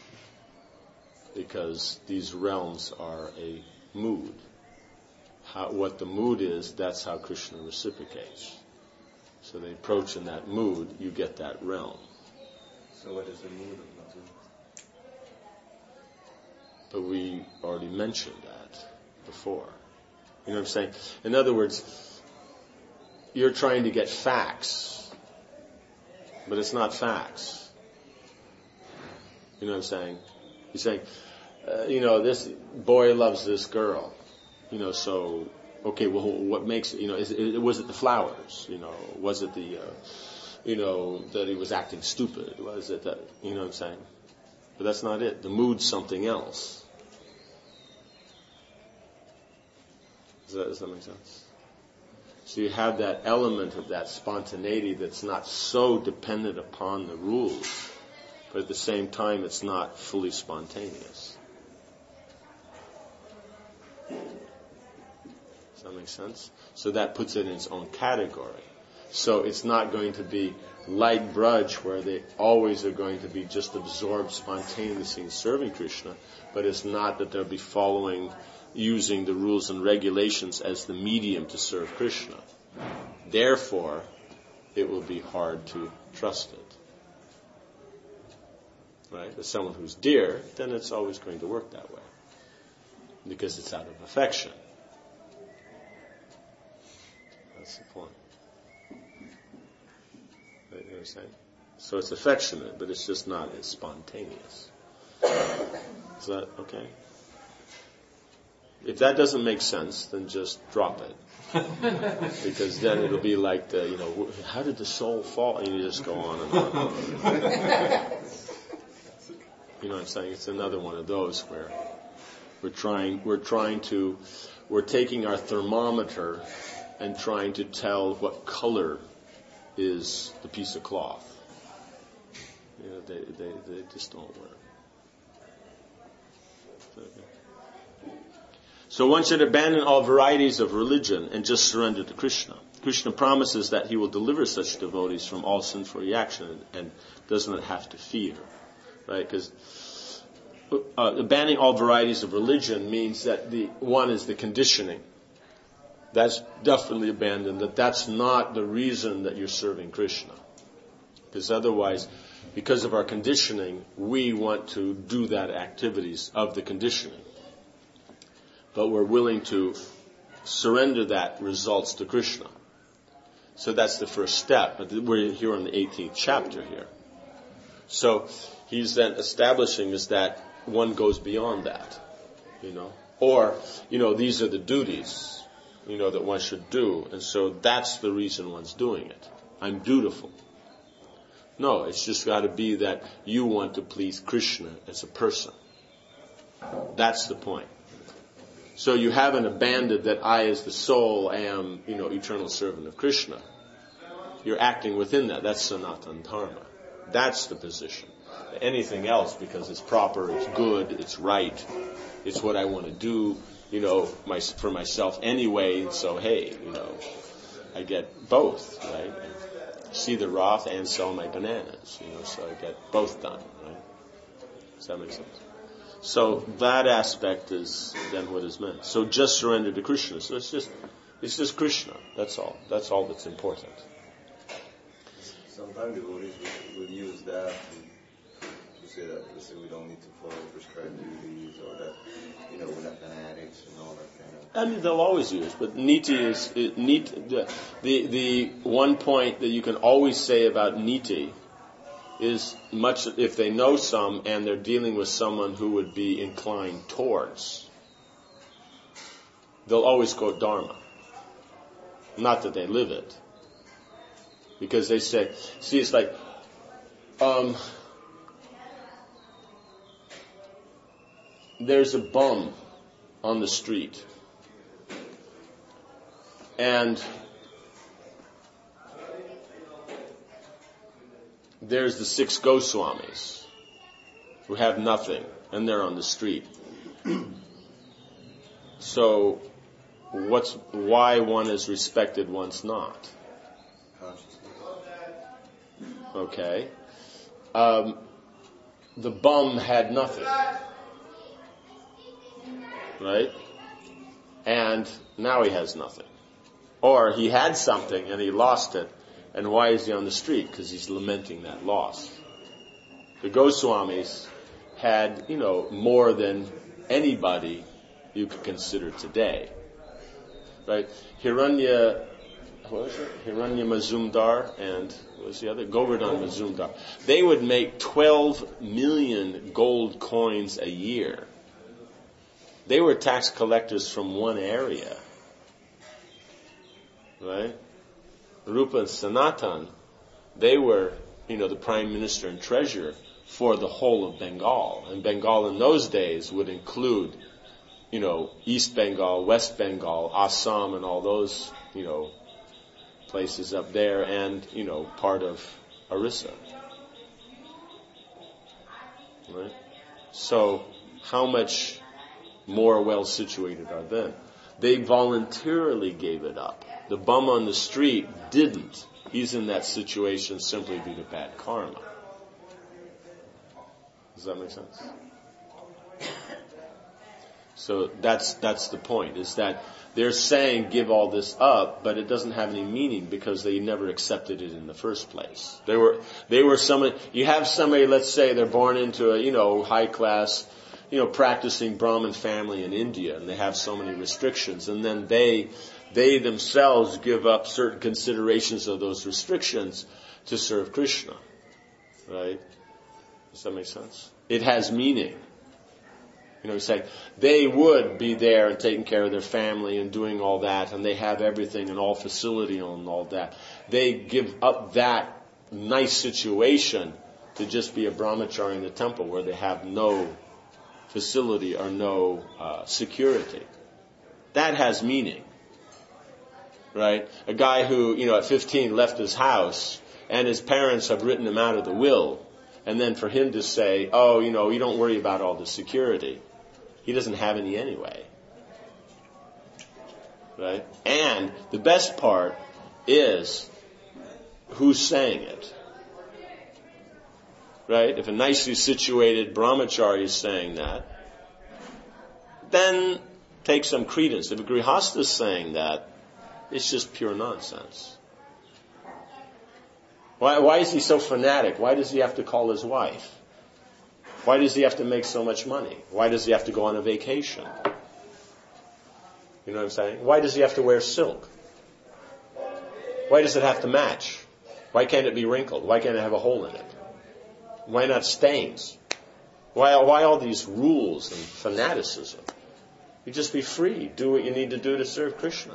Because these realms are a mood. How, what the mood is, that's how Krishna reciprocates. So they approach in that mood, you get that realm. So what is the mood of Mathura? But we already mentioned that before. You know what I'm saying? In other words, you're trying to get facts, but it's not facts. You know what I'm saying? You're saying, uh, you know, this boy loves this girl. You know, so, okay, well, what makes it, you know, is it, was it the flowers? You know, was it the, uh, you know, that he was acting stupid? Was it that, you know what I'm saying? But that's not it. The mood's something else. Does that, does that make sense? So you have that element of that spontaneity that's not so dependent upon the rules, but at the same time it's not fully spontaneous. Does that make sense? So that puts it in its own category. So it's not going to be like Braj, where they always are going to be just absorbed spontaneously in serving Krishna, but it's not that they'll be following, using the rules and regulations as the medium to serve Krishna. Therefore, it will be hard to trust it. Right? As someone who's dear, then it's always going to work that way. Because it's out of affection. That's the point. Right, you know what I'm saying? So it's affectionate, but it's just not as spontaneous. Is that okay? If that doesn't make sense, then just drop it. Because then it'll be like the, you know, how did the soul fall? And you just go on and on. And on. You know what I'm saying? It's another one of those where we're trying, we're trying to, we're taking our thermometer and trying to tell what color is the piece of cloth. You know, they, they, they just don't work. Okay. So one should abandon all varieties of religion and just surrender to Krishna. Krishna promises that he will deliver such devotees from all sinful reaction and does not have to fear. Right? Because uh, abandoning all varieties of religion means that the one is the conditioning. That's definitely abandoned. That that's not the reason that you're serving Krishna. Because otherwise, because of our conditioning, we want to do that activities of the conditioning. But we're willing to surrender that results to Krishna. So that's the first step. But we're here on the eighteenth chapter here. So he's then establishing is that one goes beyond that, you know. Or, you know, these are the duties, you know, that one should do. And so that's the reason one's doing it. I'm dutiful. No, it's just got to be that you want to please Krishna as a person. That's the point. So you haven't abandoned that I as the soul am, you know, eternal servant of Krishna. You're acting within that. That's Sanatana Dharma. That's the position. Anything else, because it's proper, it's good, it's right, it's what I want to do, you know, my, for myself anyway, so hey, you know, I get both, right? See the Roth and sell my bananas, you know, so I get both done, right? Does that make sense? So that aspect is then what is meant. So just surrender to Krishna. So it's just, it's just Krishna. That's all. That's all that's important. Sometimes devotees will, will use that to, to say that listen, we don't need to follow prescribed duties, or that, you know, we're not fanatics and all that kind of. I mean, they'll always use, but niti is it, niti, the, the the one point that you can always say about niti is much if they know some and they're dealing with someone who would be inclined towards, they'll always quote Dharma. Not that they live it. Because they say, see, it's like, um, there's a bum on the street. And there's the six Goswamis who have nothing, and they're on the street. So, what's why one is respected, one's not? Okay. Um, the bum had nothing. Right? And now he has nothing. Or he had something and he lost it. And why is he on the street? Because he's lamenting that loss. The Goswamis had, you know, more than anybody you could consider today. Right? Hiranya, what was it? Hiranya Mazumdar and what was the other? Govardhan Mazumdar. They would make twelve million gold coins a year. They were tax collectors from one area. Right? Rupa and Sanatan, they were, you know, the prime minister and treasurer for the whole of Bengal. And Bengal in those days would include, you know, East Bengal, West Bengal, Assam, and all those, you know, places up there, and, you know, part of Orissa. Right? So, how much more well situated are they? They voluntarily gave it up. The bum on the street didn't. He's in that situation simply due to bad karma. Does that make sense? So that's that's the point, is that they're saying give all this up, but it doesn't have any meaning because they never accepted it in the first place. They were they were somebody. You have somebody, let's say they're born into a, you know, high class, you know, practicing Brahmin family in India, and they have so many restrictions, and then they they themselves give up certain considerations of those restrictions to serve Krishna. Right? Does that make sense? It has meaning. You know, it's like they would be there and taking care of their family and doing all that, and they have everything and all facility and all that. They give up that nice situation to just be a brahmachari in the temple where they have no facility or no uh, security. That has meaning. Right? A guy who, you know, at fifteen left his house and his parents have written him out of the will, and then for him to say, oh, you know, you don't worry about all the security. He doesn't have any anyway. Right? And the best part is who's saying it. Right? If a nicely situated brahmachari is saying that, then take some credence. If a grihastha is saying that, it's just pure nonsense. Why, why is he so fanatic? Why does he have to call his wife? Why does he have to make so much money? Why does he have to go on a vacation? You know what I'm saying? Why does he have to wear silk? Why does it have to match? Why can't it be wrinkled? Why can't it have a hole in it? Why not stains? Why, why all these rules and fanaticism? You just be free. Do what you need to do to serve Krishna.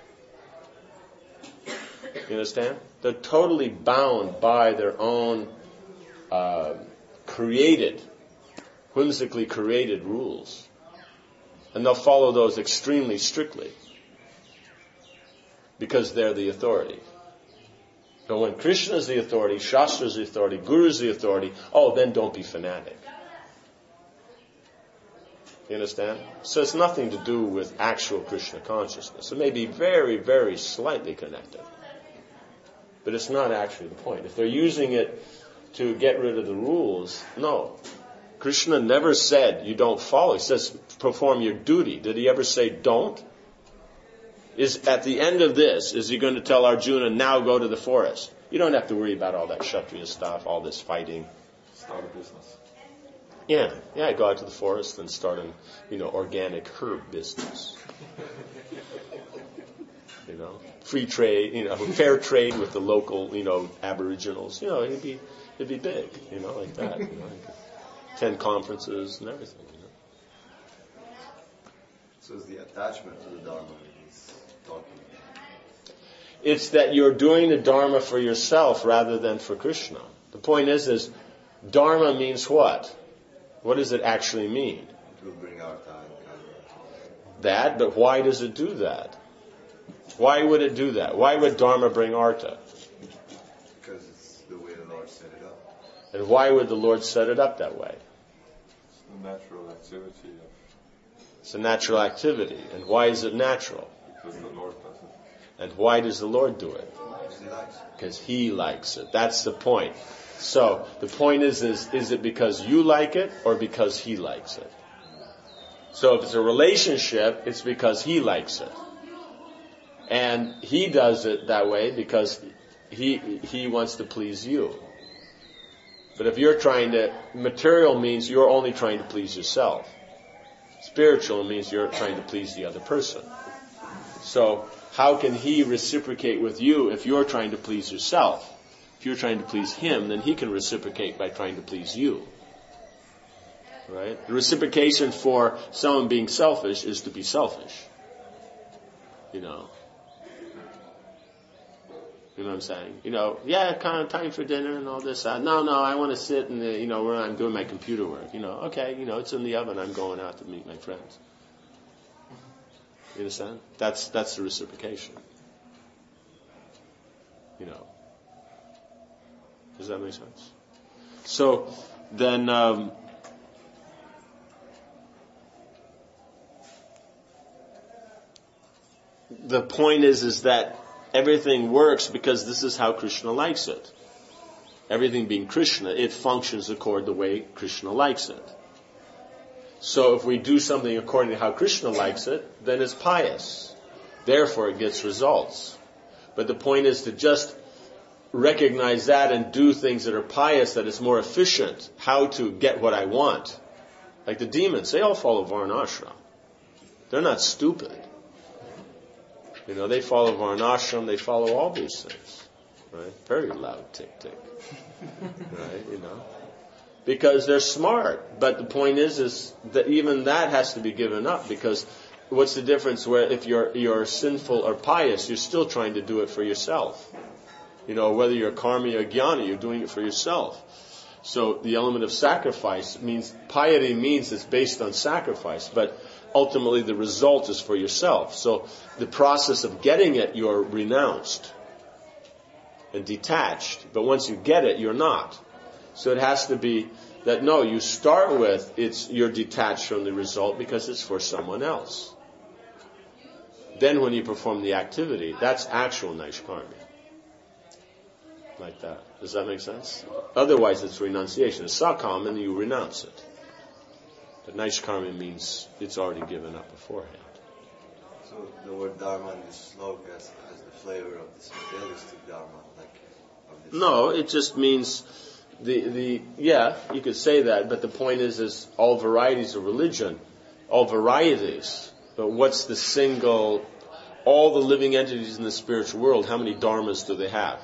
You understand? They're totally bound by their own uh, created, whimsically created rules. And they'll follow those extremely strictly because they're the authority. But when Krishna is the authority, Shastra is the authority, Guru is the authority, oh, then don't be fanatic. You understand? So it's nothing to do with actual Krishna consciousness. It may be very, very slightly connected. But it's not actually the point. If they're using it to get rid of the rules, no. Krishna never said you don't follow. He says perform your duty. Did he ever say don't? Is at the end of this, is he going to tell Arjuna, now go to the forest? You don't have to worry about all that Kshatriya stuff, all this fighting. Start a business. Yeah, yeah, go out to the forest and start an, you know, organic herb business. You know, free trade, you know, fair trade with the local, you know, aboriginals. You know, it'd be, it'd be big, you know, like that. You know, attend conferences and everything. You know. So it's the attachment to the Dharma he's talking about. It's that you're doing the Dharma for yourself rather than for Krishna. The point is, is Dharma means what? What does it actually mean? It will bring our time. That, but why does it do that? Why would it do that? Why would Dharma bring artha? Because it's the way the Lord set it up. And why would the Lord set it up that way? It's the natural activity of... It's a natural activity. And why is it natural? Because the Lord does it. And why does the Lord do it? Because He likes it. Because He likes it. That's the point. So, the point is, is, is it because you like it or because He likes it? So if it's a relationship, it's because He likes it. And He does it that way because He He wants to please you. But if you're trying to, material means you're only trying to please yourself. Spiritual means you're trying to please the other person. So how can He reciprocate with you if you're trying to please yourself? If you're trying to please Him, then He can reciprocate by trying to please you. Right? The reciprocation for someone being selfish is to be selfish. You know. You know what I'm saying? You know, yeah, kind of time for dinner and all this. Uh, no, no, I want to sit and, uh, you know, where I'm doing my computer work. You know, okay, you know, it's in the oven. I'm going out to meet my friends. You understand? That's that's the reciprocation. You know. Does that make sense? So then, um, the point is, is that everything works because this is how Krishna likes it. Everything being Krishna, it functions according to the way Krishna likes it. So if we do something according to how Krishna likes it, then it's pious. Therefore it gets results. But the point is to just recognize that and do things that are pious, that is more efficient. How to get what I want. Like the demons, they all follow Varnashram. They're not stupid. You know, they follow Varnashram, they follow all these things. Right? Very loud tick tick. Right, you know. Because they're smart. But the point is, is that even that has to be given up, because what's the difference where if you're you're sinful or pious, you're still trying to do it for yourself. You know, whether you're karmi or jnana, you're doing it for yourself. So the element of sacrifice means, piety means it's based on sacrifice, but ultimately the result is for yourself. So the process of getting it, you're renounced and detached. But once you get it, you're not. So it has to be that, no, you start with, it's you're detached from the result because it's for someone else. Then when you perform the activity, that's actual Naishkarmi. Like that. Does that make sense? Otherwise it's renunciation. It's sakam and you renounce it. But Naishkarmi means it's already given up beforehand. So the word dharma in this sloka has, has the flavor of this materialistic dharma, like of No, it just means the the yeah, you could say that, but the point is is all varieties of religion, all varieties. But what's the single all the living entities in the spiritual world, how many dharmas do they have?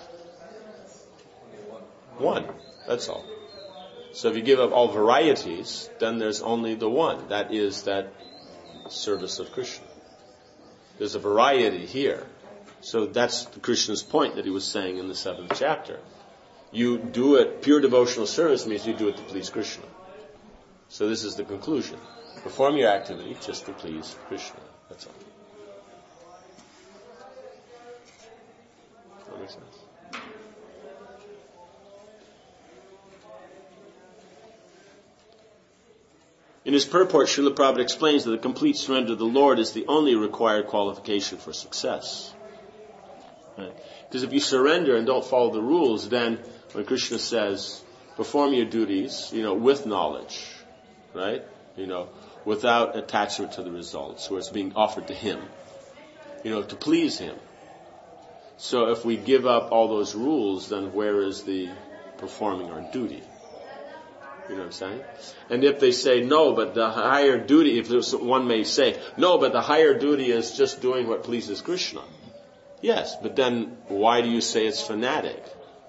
One. That's all. So if you give up all varieties, then there's only the one. That is that service of Krishna. There's a variety here. So that's Krishna's point that he was saying in the seventh chapter. You do it, pure devotional service means you do it to please Krishna. So this is the conclusion. Perform your activity just to please Krishna. That's all. That makes sense. In his purport, Srila Prabhupada explains that the complete surrender to the Lord is the only required qualification for success. Right? Because if you surrender and don't follow the rules, then when Krishna says, perform your duties, you know, with knowledge, right? You know, without attachment to the results, where it's being offered to Him, you know, to please Him. So if we give up all those rules, then where is the performing our duty? You know what I'm saying? And if they say, no, but the higher duty, if there's, one may say, no, but the higher duty is just doing what pleases Krishna. Yes, but then why do you say it's fanatic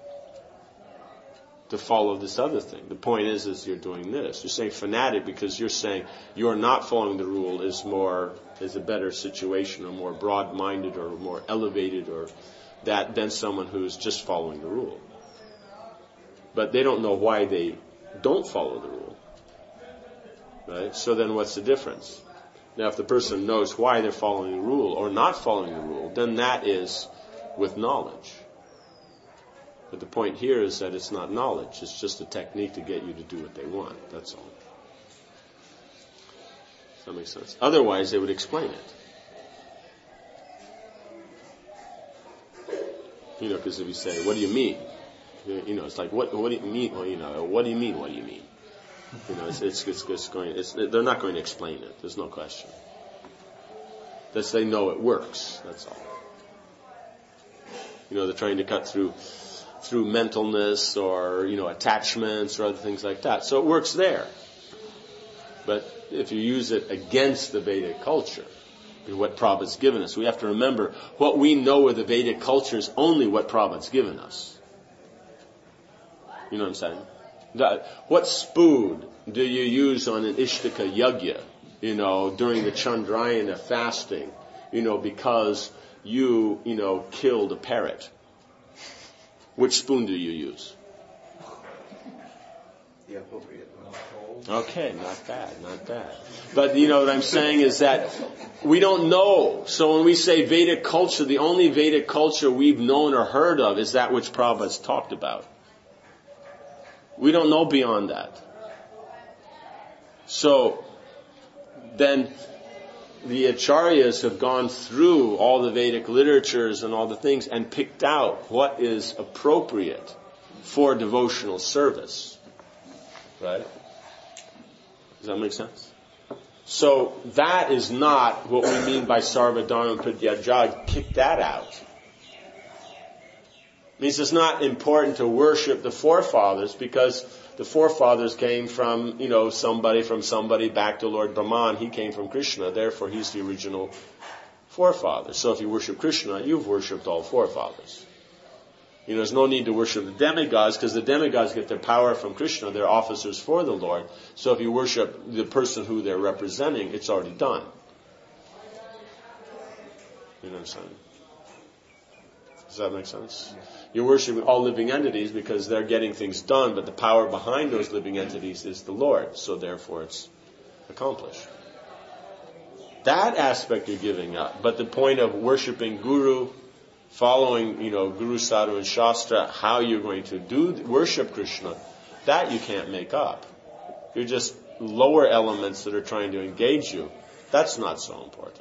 to follow this other thing? The point is, is you're doing this. You're saying fanatic because you're saying you're not following the rule is more, is a better situation or more broad-minded or more elevated or that than someone who's just following the rule. But they don't know why they don't follow the rule. Right? So then what's the difference? Now if the person knows why they're following the rule or not following the rule, then that is with knowledge. But the point here is that it's not knowledge. It's just a technique to get you to do what they want. That's all. Does that make sense? Otherwise they would explain it. You know, because if you say, what do you mean? You know, it's like, what, what do you mean? Well, you know, what do you mean? What do you mean? You know, it's, it's, it's, it's going, it's, they're not going to explain it. There's no question. That they know it works. That's all. You know, they're trying to cut through, through mentalness or, you know, attachments or other things like that. So it works there. But if you use it against the Vedic culture, what Prabhupada's given us, we have to remember what we know of the Vedic culture is only what Prabhupada's given us. You know what I'm saying? That, what spoon do you use on an Ishtaka Yagya, you know, during the Chandrayana fasting, you know, because you, you know, killed a parrot? Which spoon do you use? The appropriate one. Okay, not bad, not bad. But you know what I'm saying is that we don't know. So when we say Vedic culture, the only Vedic culture we've known or heard of is that which Prabhupada's talked about. We don't know beyond that. So then the acharyas have gone through all the Vedic literatures and all the things and picked out what is appropriate for devotional service. Right? Does that make sense? So that is not what we mean by Sarva Dharma Prityaja. Kick that out. It means it's not important to worship the forefathers because the forefathers came from, you know, somebody from somebody back to Lord Brahman. He came from Krishna. Therefore, he's the original forefather. So if you worship Krishna, you've worshipped all forefathers. You know, there's no need to worship the demigods because the demigods get their power from Krishna. They're officers for the Lord. So if you worship the person who they're representing, it's already done. You know what I'm saying? Does that make sense? You're worshiping all living entities because they're getting things done, but the power behind those living entities is the Lord. So therefore it's accomplished. That aspect you're giving up. But the point of worshiping Guru, following, you know, Guru, Sadhu, and Shastra, how you're going to do worship Krishna, that you can't make up. You're just lower elements that are trying to engage you. That's not so important.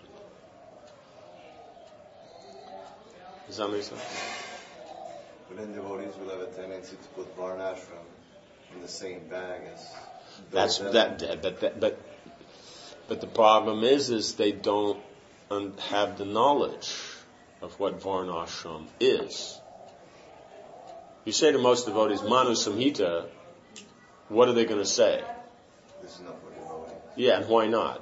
Does that make sense? But then devotees will have a tendency to put varnashram in the same bag as that's that, but that, but but the problem is, is they don't have the knowledge of what varnashram is. You say to most devotees, Manu Samhita, what are they going to say? This is not for devotee. Yeah, and why not?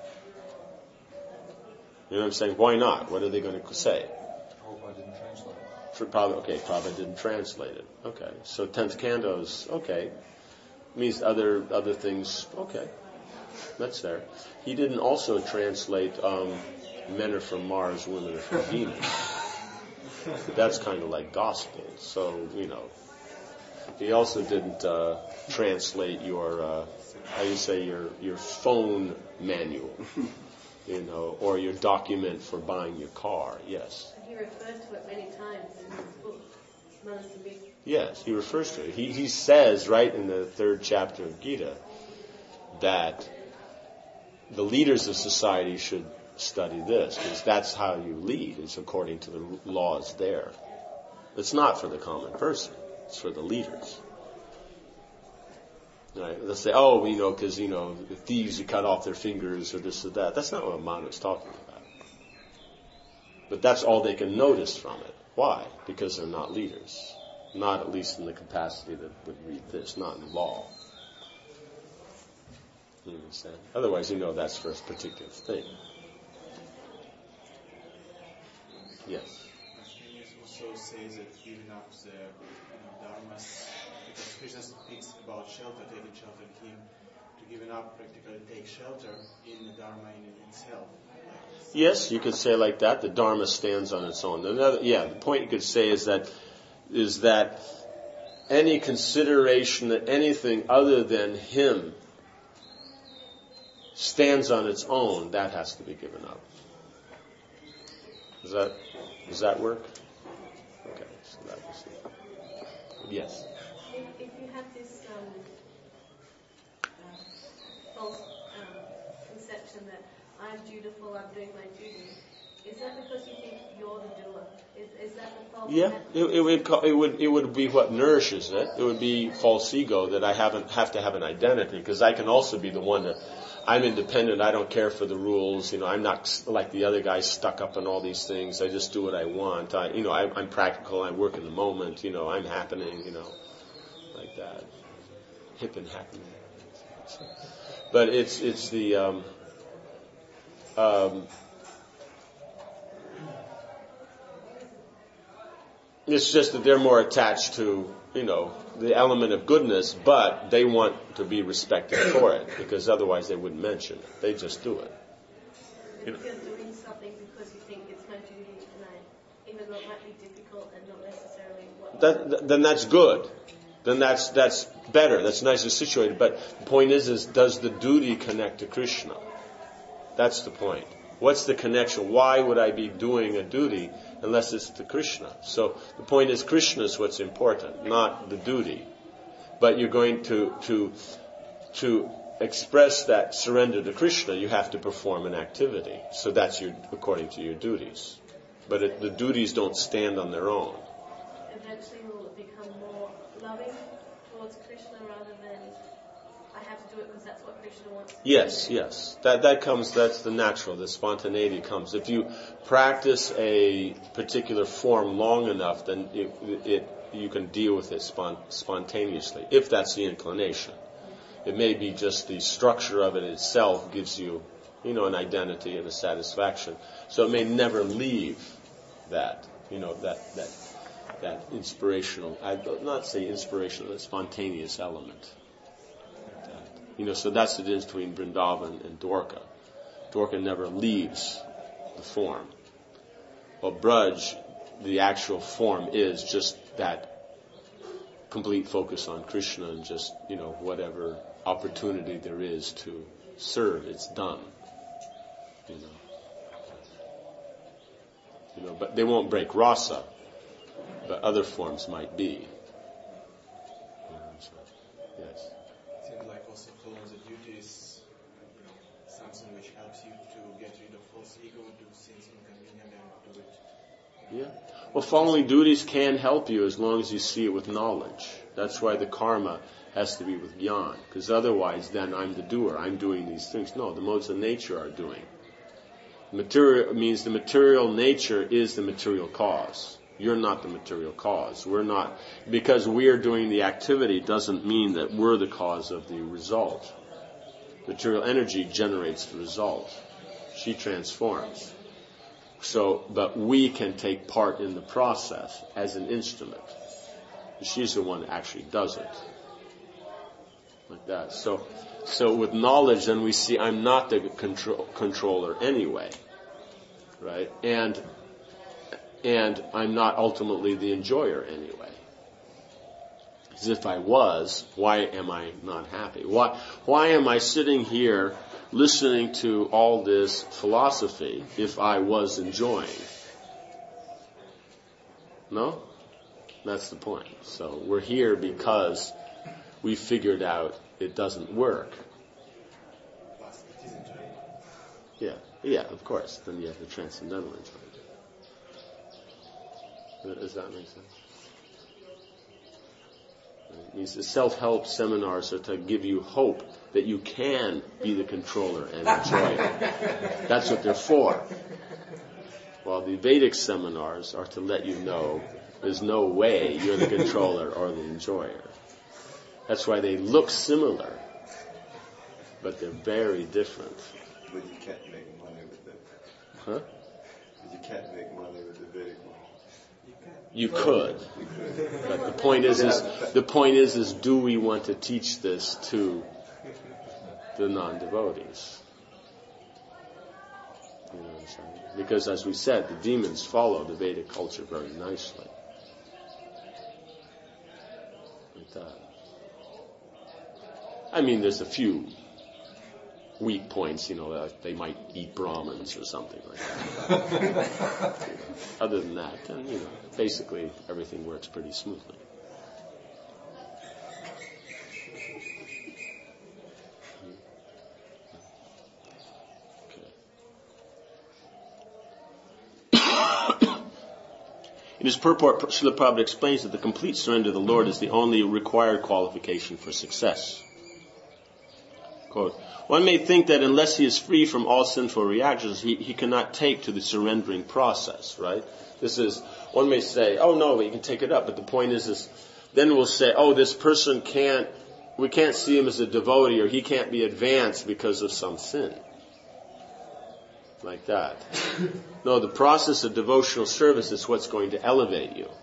You know what I'm saying? Why not? What are they going to say? Prabhupada didn't translate it. For Prabhupada, okay, Prabhupada didn't translate it. Okay, so tenth cantos, okay, means other other things. Okay, that's there. He didn't also translate um, men are from Mars, women are from Venus. That's kind of like gospel. So you know, he also didn't uh, translate your uh, how you say your your phone manual. You know, or your document for buying your car. Yes. He refers to it many times in his book, Manasambhita. Yes, he refers to it. He he says right in the third chapter of Gita that the leaders of society should study this because that's how you lead. It's according to the laws there. It's not for the common person. It's for the leaders. Right? They'll say, oh, you know, because, you know, the thieves, you cut off their fingers or this or that. That's not what Manu is talking about. But that's all they can notice from it. Why? Because they're not leaders. Not at least in the capacity that would read this, not in law. You understand? Otherwise, you know that's for a particular thing. Yes? He also says that giving up the you know, dharmas, because Krishna speaks about shelter, taking shelter in him, to giving up practically take shelter in the dharma in itself. Yes, you could say like that. The dharma stands on its own. Another, yeah, the point you could say is that is that any consideration that anything other than him stands on its own, that has to be given up. Does that does that work? Okay, so that was it. Yes. If, if you have this um, uh, false um, conception that I'm dutiful, I'm doing my duty, is that because you think you're the doer? Is, is that the false? Yeah, it, it would it would it would be what nourishes it. It would be false ego that I haven't have to have an identity because I can also be the one that I'm independent. I don't care for the rules. You know, I'm not like the other guys stuck up on all these things. I just do what I want. I, you know, I, I'm practical. I work in the moment. You know, I'm happening. You know, like that, hip and happening. But it's it's the um, um, it's just that they're more attached to, you know, the element of goodness, but they want to be respected for it because otherwise they wouldn't mention it. They just do it. You know. If you're doing something because you think it's my duty tonight, even though it might be difficult and not necessarily what. That, then that's good. Then that's that's better. That's nicely situated. But the point is, is does the duty connect to Krishna? That's the point. What's the connection? Why would I be doing a duty unless it's to Krishna? So the point is, Krishna is what's important, not the duty. But you're going to to to express that surrender to Krishna, you have to perform an activity. So that's your according to your duties. But it, the duties don't stand on their own. Eventually, will it become more loving towards Krishna rather than I have to do it because that's what Krishna wants? Yes, yes. That that comes. That's the natural. The spontaneity comes. If you practice a particular form long enough, then it, it you can deal with it spont- spontaneously. If that's the inclination, it may be just the structure of it itself gives you, you know, an identity and a satisfaction. So it may never leave that, you know, that that that inspirational. I'd not say inspirational, but spontaneous element. You know, so that's the difference between Vrindavan and Dwarka. Dwarka never leaves the form. Well, Braj, the actual form is just that complete focus on Krishna and just, you know, whatever opportunity there is to serve, it's done. You know. You know, but they won't break rasa, but other forms might be. You know, so, yes. Seems like also following the duty is, you know, something which helps you to get rid of false ego, do things inconvenient and do it. You know, Yeah. Well, following duties can help you as long as you see it with knowledge. That's why the karma has to be with jnana, because otherwise then I'm the doer, I'm doing these things. No, the modes of nature are doing. Material means the material nature is the material cause. You're not the material cause. We're not, because we are doing the activity doesn't mean that we're the cause of the result. Material energy generates the result. She transforms. So, but we can take part in the process as an instrument. She's the one that actually does it. Like that. So, so with knowledge, then we see I'm not the control, controller anyway. Right? And, and I'm not ultimately the enjoyer anyway. As if I was, why am I not happy? Why, why am I sitting here listening to all this philosophy if I was enjoying? No? That's the point. So we're here because we figured out it doesn't work. Yeah, yeah, of course. Then you have the transcendental enjoyment. Does that make sense? It means the self-help seminars are to give you hope that you can be the controller and enjoy it. That's what they're for. While the Vedic seminars are to let you know there's no way you're the controller or the enjoyer. That's why they look similar, but they're very different. But you can't make money with them. Huh? But you can't make money with the Vedic one. You could. But the point is, is the point is, is do we want to teach this to the non-devotees? You know what I'm saying? Because as we said, the demons follow the Vedic culture very nicely. Like that. I mean, there's a few weak points, you know, like they might eat Brahmins or something like that. You know, other than that, then, you know, basically everything works pretty smoothly. In his purport, Srila Prabhupada explains that the complete surrender to the Lord is the only required qualification for success. Quote, one may think that unless he is free from all sinful reactions, he, he cannot take to the surrendering process, right? This is, one may say, oh no, but you can take it up. But the point is, is then we'll say, oh, this person can't, we can't see him as a devotee, or he can't be advanced because of some sin. Like that. No, the process of devotional service is what's going to elevate you.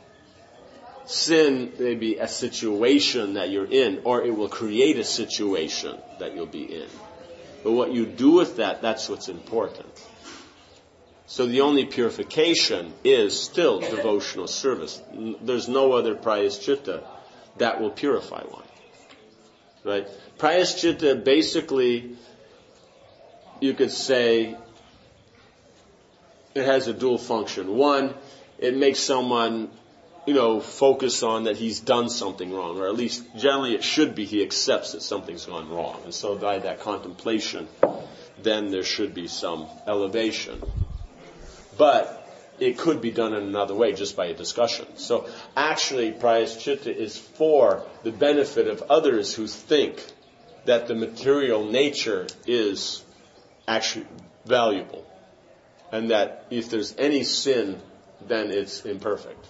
Sin may be a situation that you're in, or it will create a situation that you'll be in. But what you do with that, that's what's important. So the only purification is still devotional service. There's no other prayaschitta that will purify one. Right? Prayaschitta basically, you could say, it has a dual function. One, it makes someone, you know, focus on that he's done something wrong, or at least generally it should be he accepts that something's gone wrong. And so by that contemplation, then there should be some elevation. But it could be done in another way, just by a discussion. So actually, prayaschitta is for the benefit of others who think that the material nature is actually valuable. And that if there's any sin, then it's imperfect.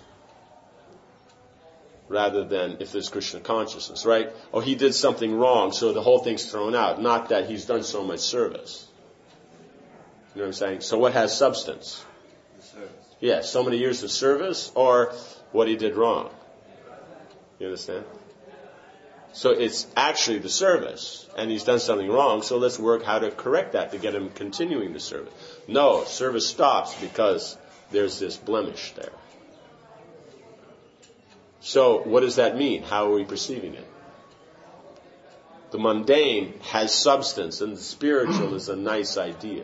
Rather than if there's Krishna consciousness, right? Oh, he did something wrong, so the whole thing's thrown out. Not that he's done so much service. You know what I'm saying? So what has substance? The service. Yeah, so many years of service, or what he did wrong. You understand? So it's actually the service, and he's done something wrong, so let's work how to correct that to get him continuing the service. No, service stops because there's this blemish there. So what does that mean? How are we perceiving it? The mundane has substance, and the spiritual is a nice idea.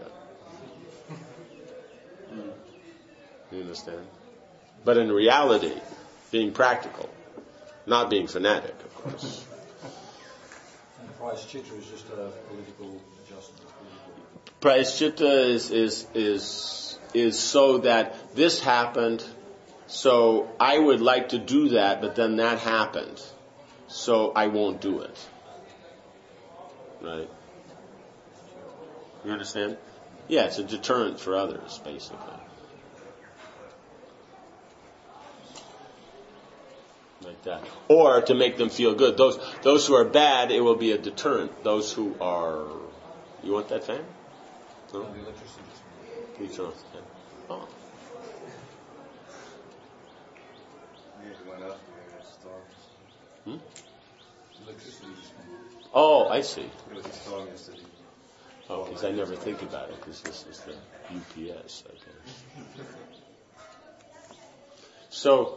You understand? But in reality, being practical, not being fanatic, of course. And prayaschitta is just a political adjustment. Prayaschitta is, is, is, is so that this happened, so I would like to do that, but then that happened, so I won't do it. Right? You understand? Yeah, it's a deterrent for others, basically. like that. Or to make them feel good. Those those who are bad, it will be a deterrent. Those who are... You want that fan? No? The electricity just You turn off the fan. Oh. It went off during a storm. Hmm? the electricity just went Oh, I see. It was a storm yesterday. Oh, because I never think about it, because this is the U P S, I guess. So,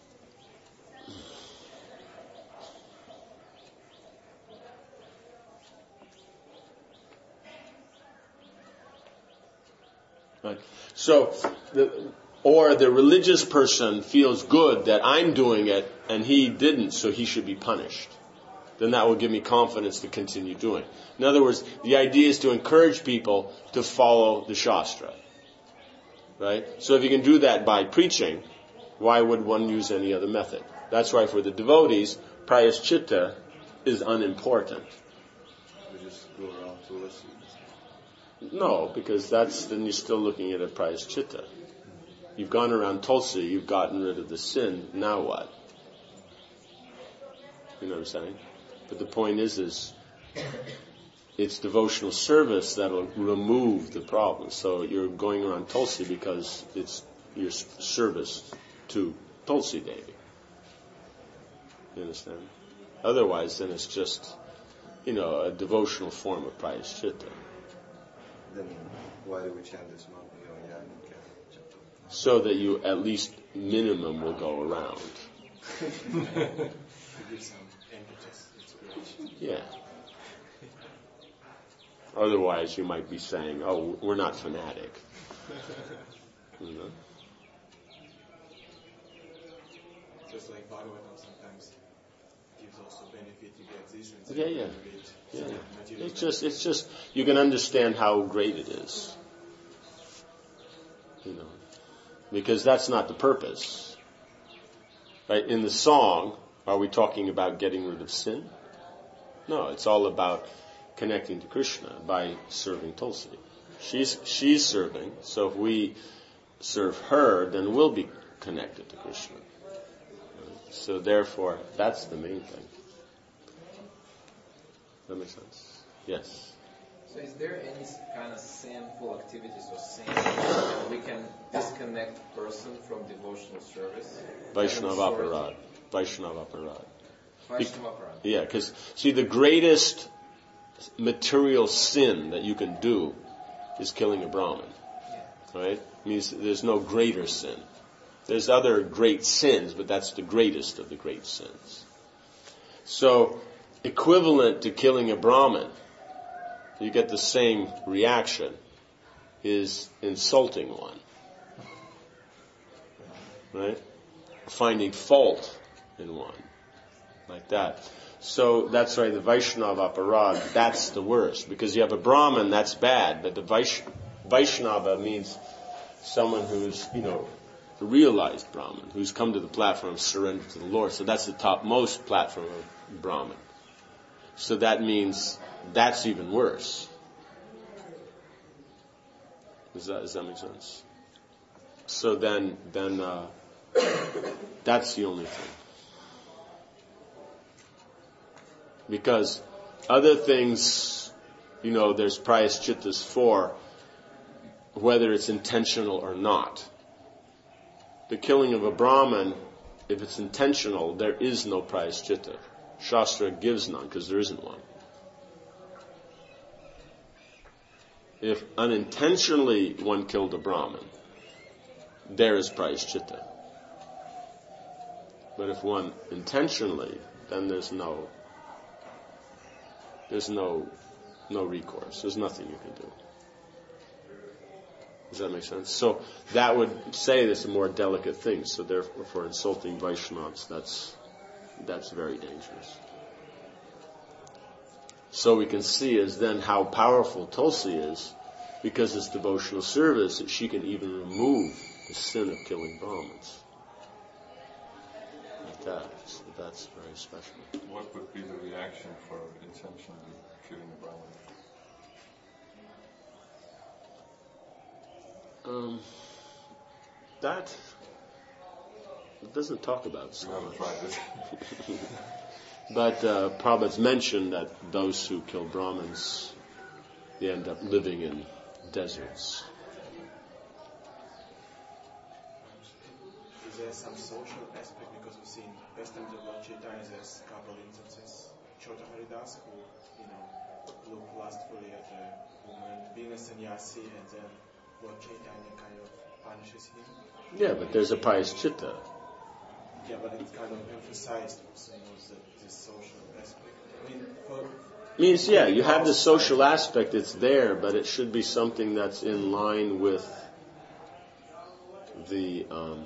right. So, the, or the religious person feels good that I'm doing it and he didn't, so he should be punished. Then that will give me confidence to continue doing. In other words, the idea is to encourage people to follow the Shastra. Right? So if you can do that by preaching, why would one use any other method? That's why for the devotees, prayaschita is unimportant. We just go around Tulasi. No, because that's then you're still looking at a prayaschita. You've gone around Tulsi, you've gotten rid of the sin, now what? You know what I'm saying? But the point is, is it's devotional service that'll remove the problem. So you're going around Tulsi because it's your service to Tulsi Devi. You understand? Otherwise, then it's just, you know, a devotional form of prayaschita. Then why do we chant this mantra? Oh, yeah, So that you at least minimum will go around. Give some impetus, inspiration. Yeah. Otherwise, you might be saying, "Oh, we're not fanatic." You know? Just like Bhagavatam sometimes gives also benefit. You get this and Yeah, yeah. you get Yeah, some yeah. material It's just, it's just, you can understand how great it is. You know, because that's not the purpose. Right? In the song, are we talking about getting rid of sin? No, it's all about connecting to Krishna by serving Tulsi. She's, she's serving, so if we serve her, then we'll be connected to Krishna. So therefore, that's the main thing. That makes sense? Yes. So is there any kind of sinful activities or sin that we can disconnect a person from devotional service? Vaishnava aparad. Vaishnava aparad. Vaishnava aparad. Yeah, because, see, the greatest material sin that you can do is killing a Brahmin. Yeah. Right? It means there's no greater sin. There's other great sins, but that's the greatest of the great sins. So, equivalent to killing a Brahmin, you get the same reaction, is insulting one. Right? Finding fault in one. Like that. So that's why the Vaishnava aparad, that's the worst. Because you have a Brahmin, that's bad. But the Vaish- Vaishnava means someone who's, you know, a realized Brahmin, who's come to the platform of surrender to the Lord. So that's the topmost platform of Brahmin. So that means that's even worse. Does that, does that make sense? So then, then uh, that's the only thing. Because other things, you know, there's prayaschittas for, whether it's intentional or not. The killing of a Brahmin, if it's intentional, there is no prayaschita. Shastra gives none, because there isn't one. If unintentionally one killed a Brahmin, there is prayaschita. But if one intentionally, then there's no, there's no, no recourse. There's nothing you can do. Does that make sense? So that would say this a more delicate thing. So therefore, for insulting Vaishnavas, that's that's very dangerous. So we can see is then how powerful Tulsi is, because it's devotional service that she can even remove the sin of killing Brahmins. Like that. So that's very special. What would be the reaction for intentionally killing a Brahmin? Um, that It doesn't talk about You haven't Samaja. tried it. But uh, Prabhupada's mentioned that those who kill Brahmins, they end up living in deserts. Is there some social aspect? Because we see in Western Lord Chaitanya there's a couple instances. Chota Haridas, who, you know, looked lustfully at a woman, being a sannyasi, and then Lord Chaitanya kind of punishes him. Yeah, but there's a pious chitta. Yeah, but it kind of emphasized also, you know, the, the social aspect. I mean, for Means, yeah, you have the social aspect, it's there, but it should be something that's in line with the um,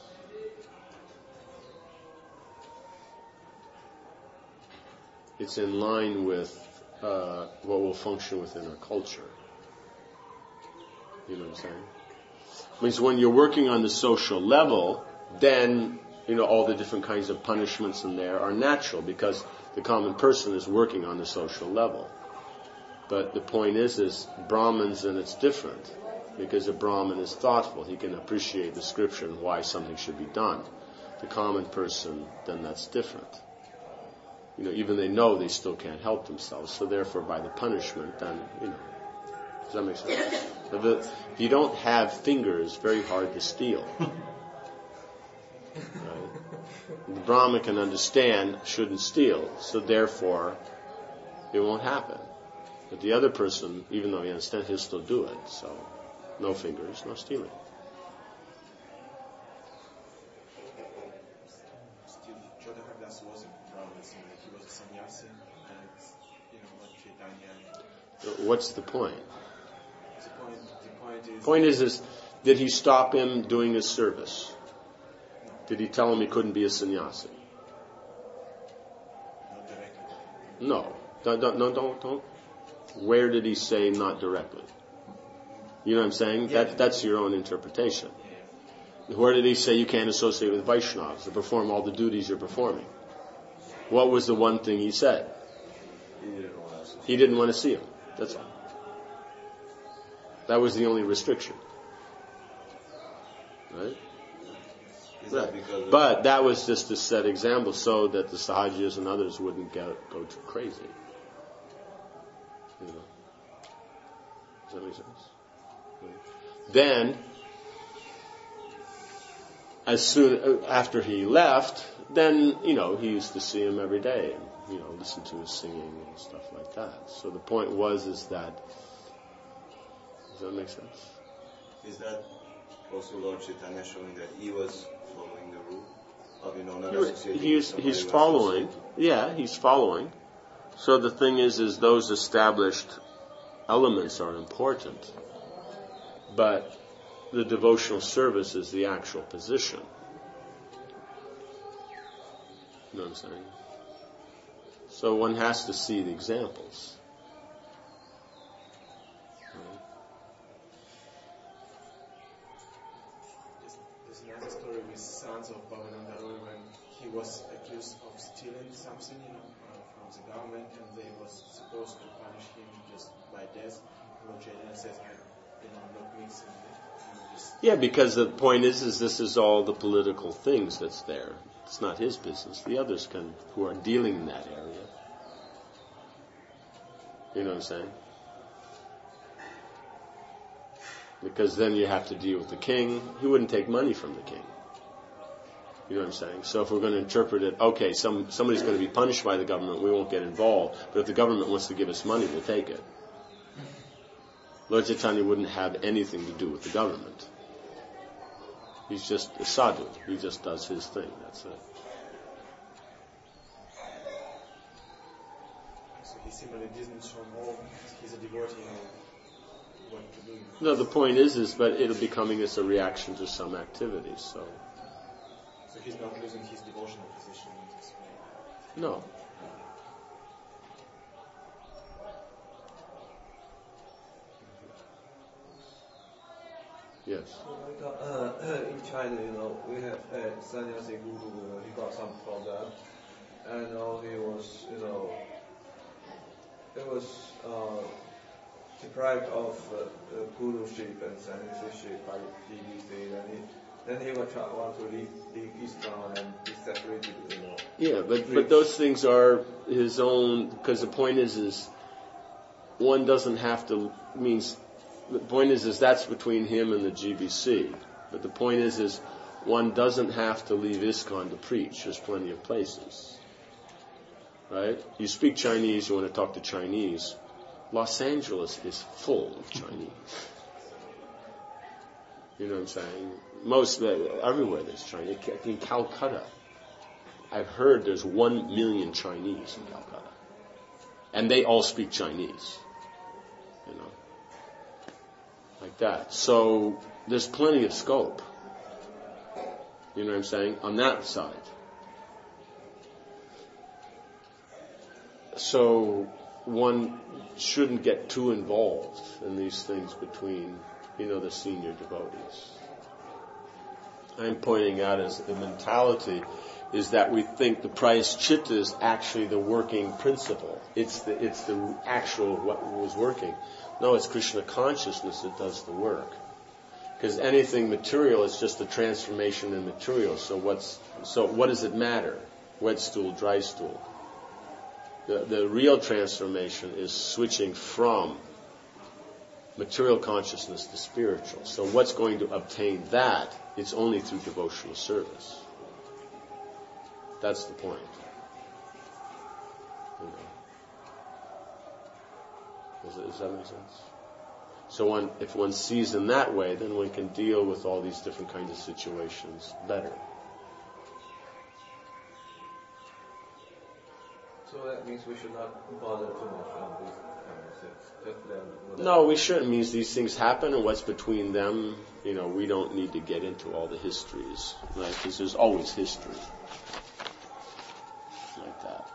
it's in line with uh, what will function within our culture. You know what I'm saying? Means when you're working on the social level, then, you know, all the different kinds of punishments in there are natural because the common person is working on the social level. But the point is, is Brahmins, and it's different because a Brahmin is thoughtful. He can appreciate the scripture and why something should be done. The common person, then that's different. You know, even they know they still can't help themselves. So therefore, by the punishment, then, you know, does that make sense? So the, if you don't have fingers, it's very hard to steal. Right? The Brahmin can understand, shouldn't steal. So therefore, it won't happen. But the other person, even though he understands, he'll still do it. So, no fingers, no stealing. still, Chota Haridas wasn't Brahmin, so he was a sannyasi, and, you know, Lord Chaitanya. What's the point? The point, the point is... Point is, is, did he stop him doing his service? Did he tell him he couldn't be a sannyasi? Not directly. No. Don't, don't, no, don't, don't. Where did he say not directly? You know what I'm saying? Yeah. That, that's your own interpretation. Where did he say you can't associate with Vaishnavas to perform all the duties you're performing? What was the one thing he said? He didn't want to. He didn't want to see him. That's all. That was the only restriction. Right? Is that because of- But that was just to set example so that the Sahajas and others wouldn't get, go too crazy. You know. Does that make sense? Then, as soon after he left, then, you know, he used to see him every day and, you know, listen to his singing and stuff like that. So the point was is that, does that make sense? Is that also Lord Chaitanya showing that he was following the rule of, you know, not He- associating He's, with somebody he's who following. associated? Yeah, he's following. So the thing is, is those established elements are important. But the devotional service is the actual position. You know what I'm saying? So one has to see the examples. Right? There's, there's another story with sons of Bhavananda Roy when he was accused of stealing something, you know, uh, from the government, and they was supposed to punish him just by death. Lord Chaitanya says, I, you know, I'm not mixing it. You know, just Yeah, because the point is, is this is all the political things that's there. It's not his business. The others can, who are dealing in that area. You know what I'm saying? Because then you have to deal with the king. He wouldn't take money from the king. You know what I'm saying? So if we're going to interpret it, okay, some somebody's going to be punished by the government, we won't get involved. But if the government wants to give us money, we'll take it. Lord Chaitanya wouldn't have anything to do with the government. He's just a sadhu. He just does his thing. That's it. so he simply didn't show more. He's a devotee, you know, what to do. No, the point is, is but it'll be coming as a reaction to some activities. So So he's not losing his devotional position in this way. no. Yes. Uh, in China, you know, we have a sannyasi guru, you know, he got some problem, and you know, he was, you know, he was uh, deprived of uh, the guruship and sannyasiship by D B C, and he then he will try want to leave, leave ISKCON and be separated, you know. Yeah, but but those things are his own. Because the point is, is one doesn't have to means. The point is, is that's between him and the G B C. But the point is, is one doesn't have to leave ISKCON to preach. There's plenty of places, right? You speak Chinese, you want to talk to Chinese. Los Angeles is full of Chinese. You know what I'm saying? Most everywhere there's Chinese. In Calcutta, I've heard there's one million Chinese in Calcutta, and they all speak Chinese. You know, like that. So there's plenty of scope. You know what I'm saying? On that side. So one shouldn't get too involved in these things between, you know, the senior devotees. I'm pointing out as the mentality is that we think the Prayaschitta is actually the working principle. It's the it's the actual what was working. No, it's Krishna consciousness that does the work. Because anything material is just a transformation in material. So what's so what does it matter? Wet stool, dry stool. The the real transformation is switching from material consciousness to spiritual. So what's going to obtain that? It's only through devotional service. That's the point. You know. Does, it, does that make sense? So one, if one sees in that way, then one can deal with all these different kinds of situations better. So that means we should not bother too much on these kind of things. Just let them, no, we shouldn't. It means these things happen, and what's between them, you know, we don't need to get into all the histories, right? Because there's always history. Like that.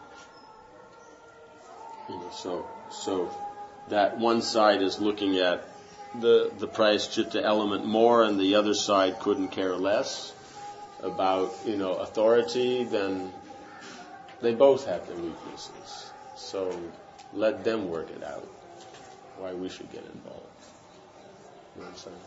You know, so, so that one side is looking at the, the Prayaschitta element more, and the other side couldn't care less about, you know, authority, then they both have their weaknesses. So let them work it out. Why we should get involved. You know what I'm saying?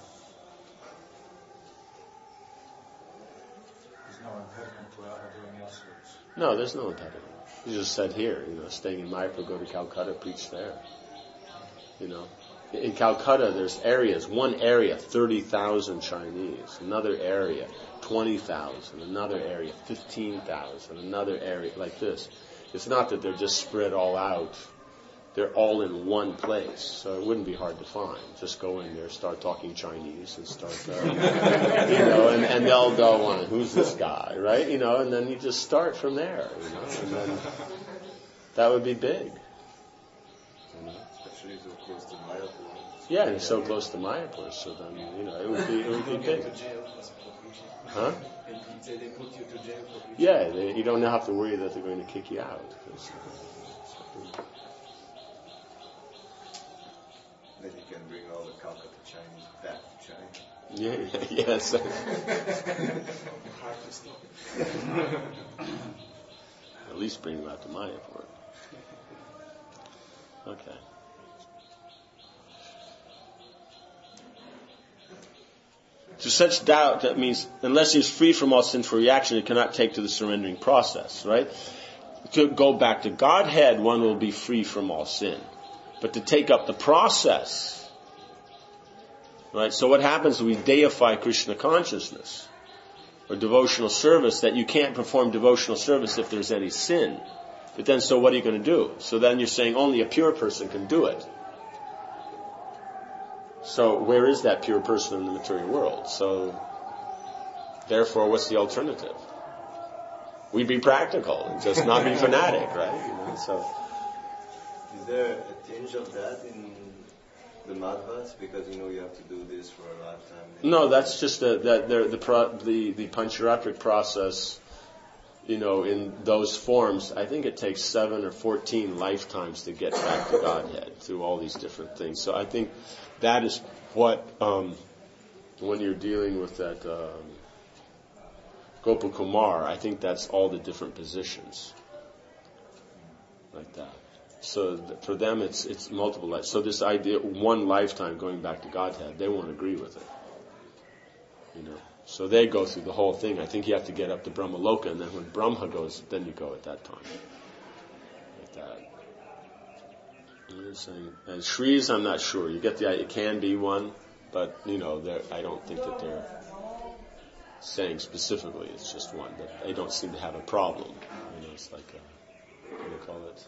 There's no impediment to our doing elsewhere. No, there's no impediment. You just said here, you know, staying in Mayapur, go to Calcutta, preach there. You know, in Calcutta, there's areas. One area, thirty thousand Chinese. Another area, twenty thousand. Another area, fifteen thousand. Another area, like this. It's not that they're just spread all out. They're all in one place, so it wouldn't be hard to find. Just go in there, start talking Chinese, and start, uh, you know, and, and they'll go on, who's this guy, right? You know, and then you just start from there, you know, and then that would be big. You know? Especially so close to Mayapur. Yeah, and it's so close to Mayapur, so then, you know, it would be, it would be big. Huh? They put you to jail for preaching. Yeah, they, you don't have to worry that they're going to kick you out. Then you can bring all the Calcutta Chinese back to China. Yeah, yes. At least bring them out to Mayapur. Okay. To such doubt, that means unless he is free from all sinful reaction, it cannot take to the surrendering process, right? To go back to Godhead, one will be free from all sin. But to take up the process, right? So what happens when we deify Krishna consciousness or devotional service, that you can't perform devotional service if there's any sin. But then, so what are you going to do? So then you're saying only a pure person can do it. So where is that pure person in the material world? So therefore, what's the alternative? We be practical and just not be fanatic, right? You know, so. Is there a tinge of that in the Madhvas? Because, you know, you have to do this for a lifetime. No, that's just the the the the, pro, the, the Pancharatric process. You know, in those forms, I think it takes seven or fourteen lifetimes to get back to Godhead through all these different things. So I think that is what, um, when you're dealing with that um, Gopakumar, I think that's all the different positions like that. So th- for them, it's it's multiple lives. So this idea, one lifetime going back to Godhead, they won't agree with it. You know. So they go through the whole thing. I think you have to get up to Brahmaloka, and then when Brahma goes, then you go at that time. Like that. And Shris, I'm not sure. You get the idea. It can be one, but, you know, I don't think that they're saying specifically it's just one. But they don't seem to have a problem. You know, it's like a, what do you call it?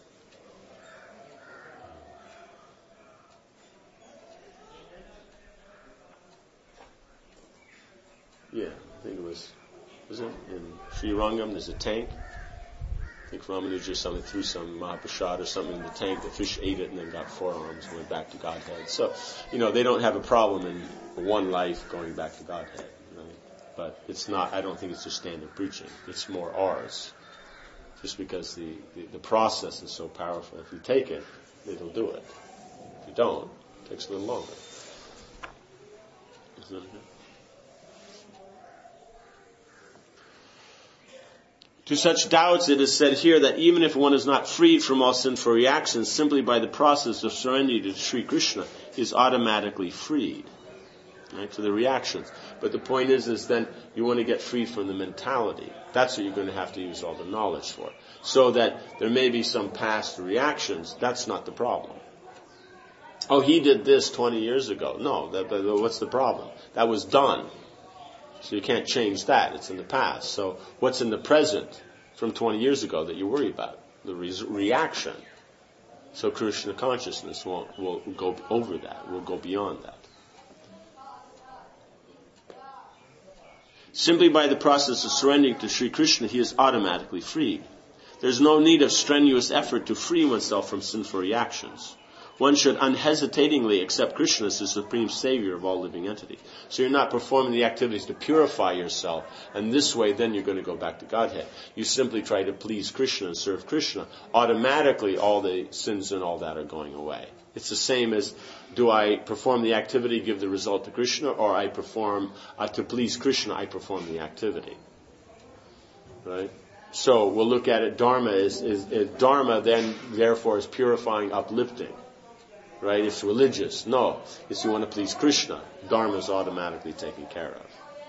Yeah, I think it was, was it in Sri Rangam, there's a tank. I think Ramanuja or something threw some Mahaprasad or something in the tank. The fish ate it and then got four arms and went back to Godhead. So, you know, they don't have a problem in one life going back to Godhead. You know? But it's not, I don't think it's just standard preaching. It's more ours. Just because the, the, the process is so powerful. If you take it, it'll do it. If you don't, it takes a little longer. Isn't that good? To such doubts, it is said here that even if one is not freed from all sinful reactions, simply by the process of surrendering to Sri Krishna, he is automatically freed, right, to the reactions. But the point is, is then you want to get freed from the mentality. That's what you're going to have to use all the knowledge for. So that there may be some past reactions. That's not the problem. Oh, he did this twenty years ago. No, that, but what's the problem? That was done. So you can't change that. It's in the past. So what's in the present from twenty years ago that you worry about? The re- reaction. So Krishna consciousness won't, will go over that. Will go beyond that. Simply by the process of surrendering to Sri Krishna, he is automatically freed. There's no need of strenuous effort to free oneself from sinful reactions. One should unhesitatingly accept Krishna as the supreme savior of all living entities. So you're not performing the activities to purify yourself, and this way then you're going to go back to Godhead. You simply try to please Krishna and serve Krishna. Automatically all the sins and all that are going away. It's the same as, do I perform the activity, give the result to Krishna, or I perform, uh, to please Krishna, I perform the activity. Right? So we'll look at it, Dharma is, is, is Dharma then therefore is purifying, uplifting. Right? It's religious. No. If you want to please Krishna, Dharma is automatically taken care of.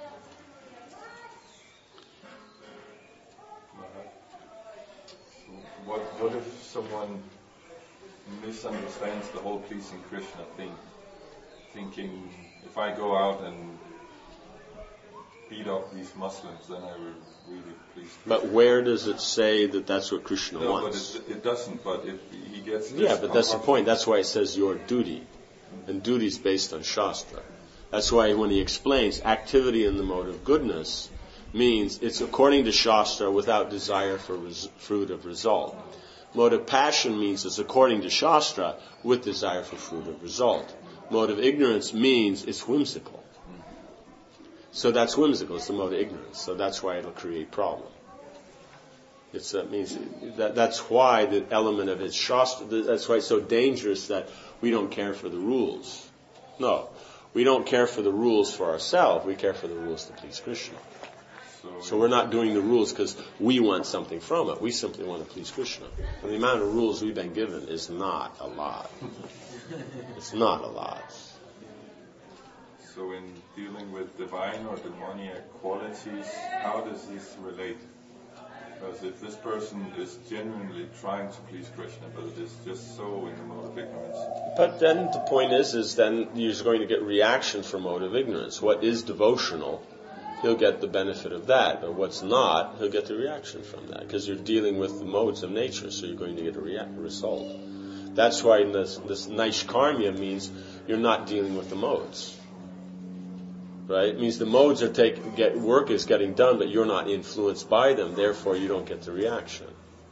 What, what if someone misunderstands the whole pleasing Krishna thing, thinking, if I go out and beat up these Muslims, then I will really please Krishna. But where does it say that that's what Krishna no, wants? No, but it, it doesn't, but if he gets this... Yeah, but that's the point. That's why it says your duty. And duty is based on Shastra. That's why when he explains activity in the mode of goodness means it's according to Shastra without desire for res- fruit of result. Mode of passion means it's according to Shastra with desire for fruit of result. Mode of ignorance means it's whimsical. So that's whimsical. It's the mode of ignorance. So that's why it'll create problem. It's, that means that, that's why the element of his Shastra, that's why it's so dangerous that we don't care for the rules. No. We don't care for the rules for ourselves. We care for the rules to please Krishna. So, so we're not doing the rules because we want something from it. We simply want to please Krishna. And the amount of rules we've been given is not a lot. It's not a lot. So in dealing with divine or demoniac qualities, how does this relate? Because if this person is genuinely trying to please Krishna, but it is just so in the mode of ignorance. But then the point is, is then you're going to get reaction from mode of ignorance. What is devotional, he'll get the benefit of that. But what's not, he'll get the reaction from that. Because you're dealing with the modes of nature, so you're going to get a rea- result. That's why this, this Naishkarmya means you're not dealing with the modes. Right? It means the modes are take, get, work is getting done, but you're not influenced by them, therefore you don't get the reaction.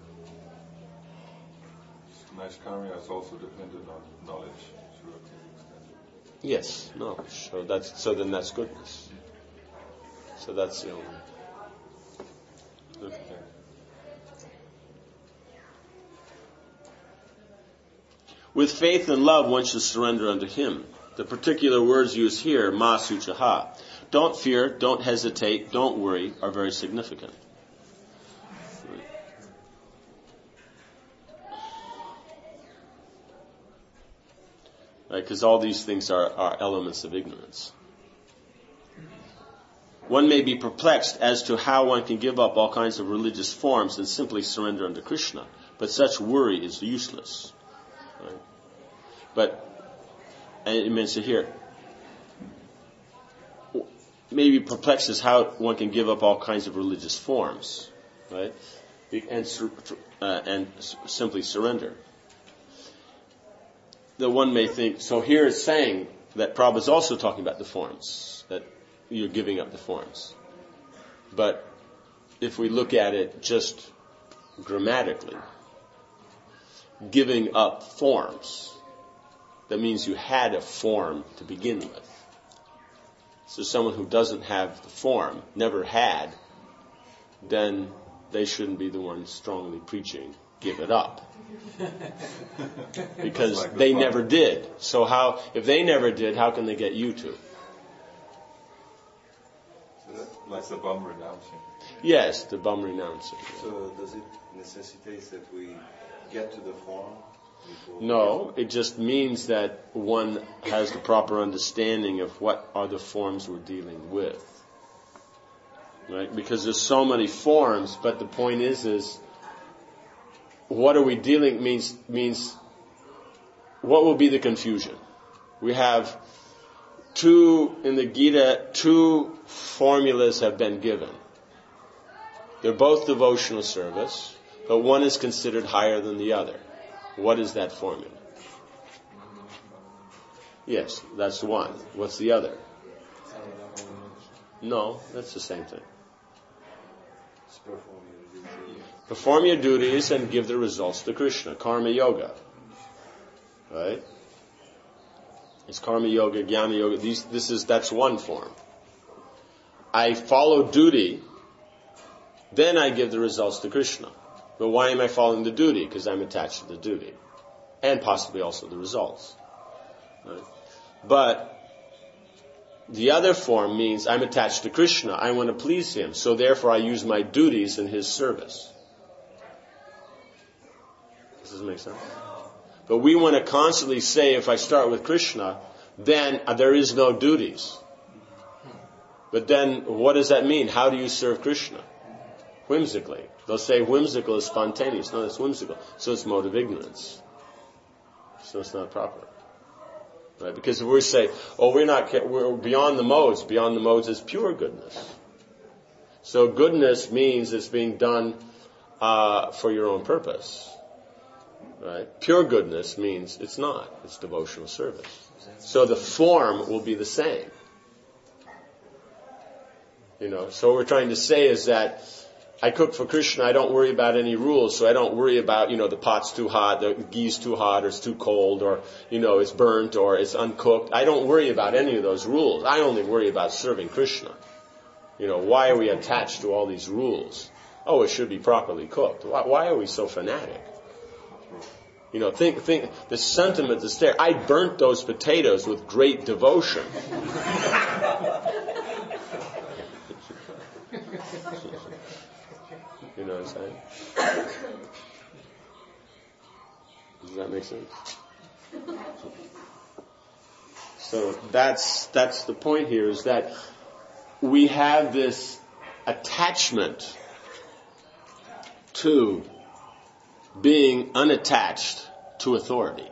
Naishkarmya is also dependent on knowledge to a extent. Yes, knowledge. So that's so then that's goodness. So that's the only. Okay. With faith and love, one should surrender unto him. The particular words used here, ma suchaha, don't fear, don't hesitate, don't worry, are very significant. Right, because all these things are, are elements of ignorance. one may be perplexed as to how one can give up all kinds of religious forms and simply surrender unto Krishna. But such worry is useless. Right? But, and it means here, maybe perplexed as how one can give up all kinds of religious forms, right? And, uh, and simply surrender. The one may think, so here it's saying that Prabhupada is also talking about the forms, that you're giving up the forms. But if we look at it just grammatically, giving up forms, that means you had a form to begin with. So someone who doesn't have the form, never had, then they shouldn't be the ones strongly preaching, give it up. Because like they never did. So how, if they never did, how can they get you to? Like the bum renouncing. Yes, the bum renouncing. Yeah. So does it necessitate that we get to the form? No, it just means that one has the proper understanding of what are the forms we're dealing with. Right? Because there's so many forms, but the point is, is what are we dealing means, means what will be the confusion? We have two, in the Gita, two formulas have been given. They're both devotional service, but one is considered higher than the other. What is that formula? Yes, that's one. What's the other? No, that's the same thing. Perform your duties and give the results to Krishna. Karma yoga. Right? It's karma yoga, jnana yoga. These, this is, that's one form. I follow duty, then I give the results to Krishna. But why am I following the duty? Because I'm attached to the duty. And possibly also the results. Right? But the other form means I'm attached to Krishna. I want to please Him. So therefore I use my duties in His service. Does this make sense? But we want to constantly say, if I start with Krishna, then there is no duties. But then what does that mean? How do you serve Krishna? Whimsically. They'll say whimsical is spontaneous. No, it's whimsical. So it's mode of ignorance. So it's not proper. Right? Because if we say, oh, we're not, we're beyond the modes. Beyond the modes is pure goodness. So goodness means it's being done uh, for your own purpose. Right? Pure goodness means it's not. It's devotional service. So the form will be the same. You know, so what we're trying to say is that I cook for Krishna, I don't worry about any rules, so I don't worry about, you know, the pot's too hot, the ghee's too hot, or it's too cold, or, you know, it's burnt, or it's uncooked. I don't worry about any of those rules. I only worry about serving Krishna. You know, why are we attached to all these rules? Oh, it should be properly cooked. Why, why are we so fanatic? You know, think, think, the sentiment is there. I burnt those potatoes with great devotion. You know what I'm saying? Does that make sense? So that's that's the point here, is that we have this attachment to being unattached to authority.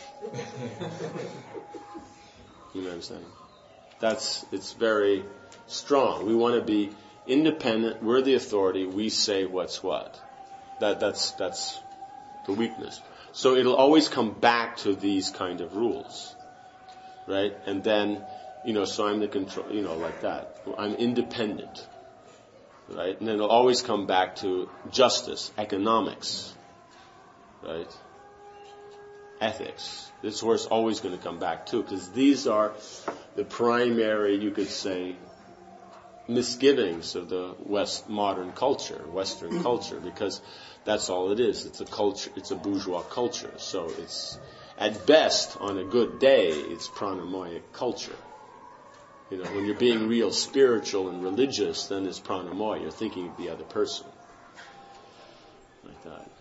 You know what I'm saying? That's, it's very strong. We want to be independent. We're the authority. We say what's what. That, that's, that's the weakness. So it'll always come back to these kind of rules. Right? And then, you know, so I'm the control, you know, like that. I'm independent. Right? And then it'll always come back to justice, economics. Right? Ethics. This is where it's always going to come back to, because these are the primary, you could say, misgivings of the West modern culture, Western culture, because that's all it is. It's a culture. It's a bourgeois culture. So it's, at best, on a good day, it's pranamoya culture. You know, when you're being real spiritual and religious, then it's pranamoya. You're thinking of the other person. Like that.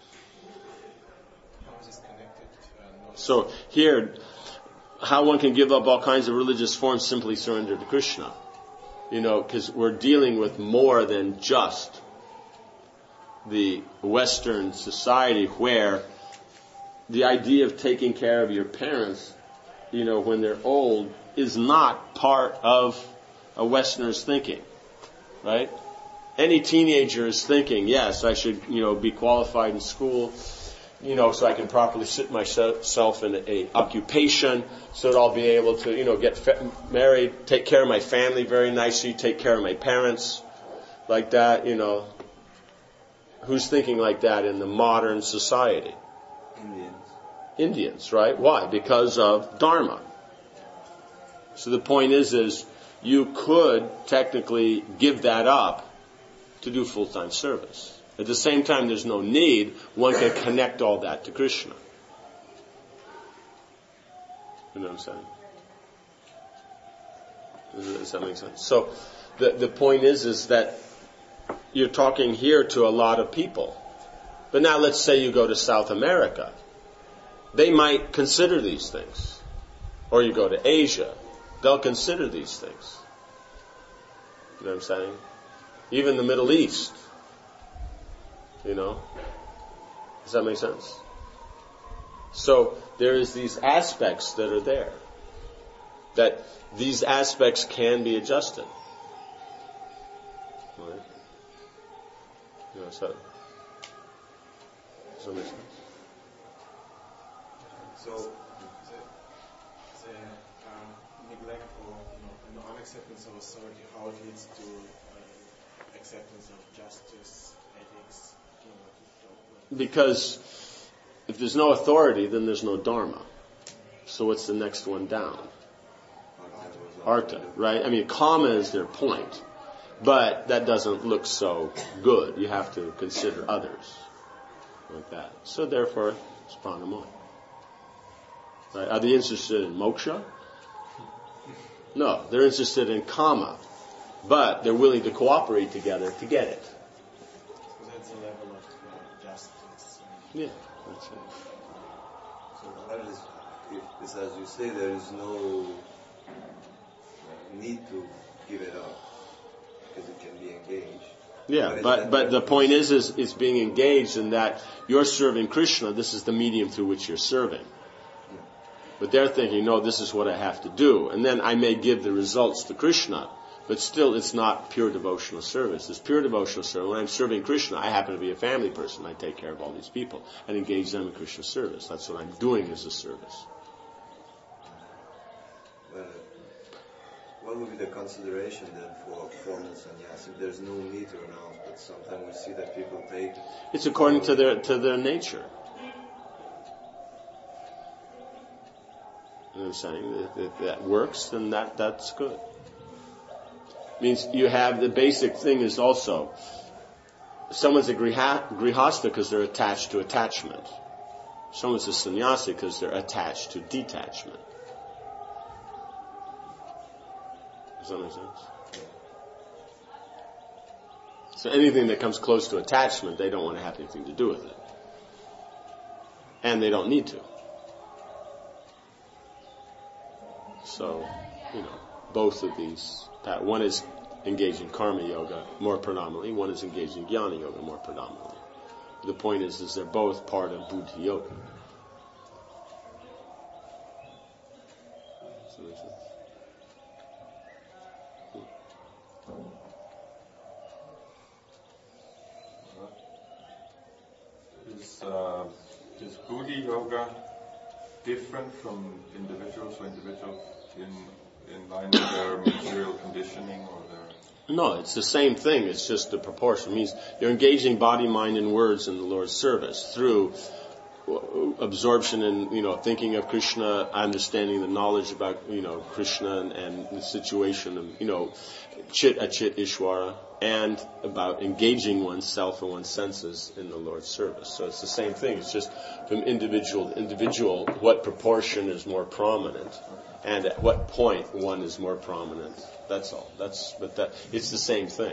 So here, how one can give up all kinds of religious forms, simply surrender to Krishna. You know, because we're dealing with more than just the Western society where the idea of taking care of your parents, you know, when they're old is not part of a Westerner's thinking, right? Any teenager is thinking, yes, I should, you know, be qualified in school, you know, so I can properly sit myself in a, a occupation, so that I'll be able to, you know, get fa- married, take care of my family very nicely, take care of my parents, like that, you know. Who's thinking like that in the modern society? Indians. Indians, right? Why? Because of Dharma. So the point is, is you could technically give that up to do full-time service. At the same time, there's no need. One can connect all that to Krishna. You know what I'm saying? Does, does that make sense? So the the point is, is that you're talking here to a lot of people. But now let's say you go to South America. They might consider these things. Or you go to Asia. They'll consider these things. You know what I'm saying? Even the Middle East. You know? Does that make sense? So there is these aspects that are there. That these aspects can be adjusted. Right? You know, so, does that make sense? So the, the um, neglect or you know, the unacceptance of authority, how it leads to uh, acceptance of justice, ethics. You know, because if there's no authority, then there's no dharma. So what's the next one down? Artha, right? I mean, karma is their point. But that doesn't look so good. You have to consider others like that. So therefore, it's pranamaya. Right? Are they interested in moksha? No, they're interested in kama. But they're willing to cooperate together to get it. So that's a level of uh, justice. Yeah, that's it. So that is, if it's as you say, there is no need to give it up. Because it can be engaged. Yeah, but but the point is, is it's being engaged in that you're serving Krishna. This is the medium through which you're serving. But they're thinking, no, this is what I have to do, and then I may give the results to Krishna. But still, it's not pure devotional service. It's pure devotional service. When I'm serving Krishna, I happen to be a family person. I take care of all these people and engage them in Krishna service. That's what I'm doing as a service. Well, what would be the consideration then for formal sannyas? If there's no need to announce, but sometimes we see that people take. It's according to their to their nature. You know what I'm saying? If, if that works, then that that's good. Means you have the basic thing is also someone's a griha, grihasta because they're attached to attachment. Someone's a sannyasi because they're attached to detachment. Does that make sense? So anything that comes close to attachment, they don't want to have anything to do with it. And they don't need to. So, you know, both of these, one is engaged in karma yoga more predominantly, one is engaged in jnana yoga more predominantly. The point is, is they're both part of buddhi yoga. Does that make sense? Is, uh, is buddhi yoga different from individuals or individuals in, in line with their material conditioning or their... No, it's the same thing. It's just the proportion. It means you're engaging body, mind, and words in the Lord's service through absorption and, you know, thinking of Krishna, understanding the knowledge about, you know, Krishna and, and the situation of, you know, Chit Achit Ishwara, and about engaging oneself and one's senses in the Lord's service. So it's the same thing. It's just from individual to individual, what proportion is more prominent, and at what point one is more prominent. That's all. That's but that it's the same thing.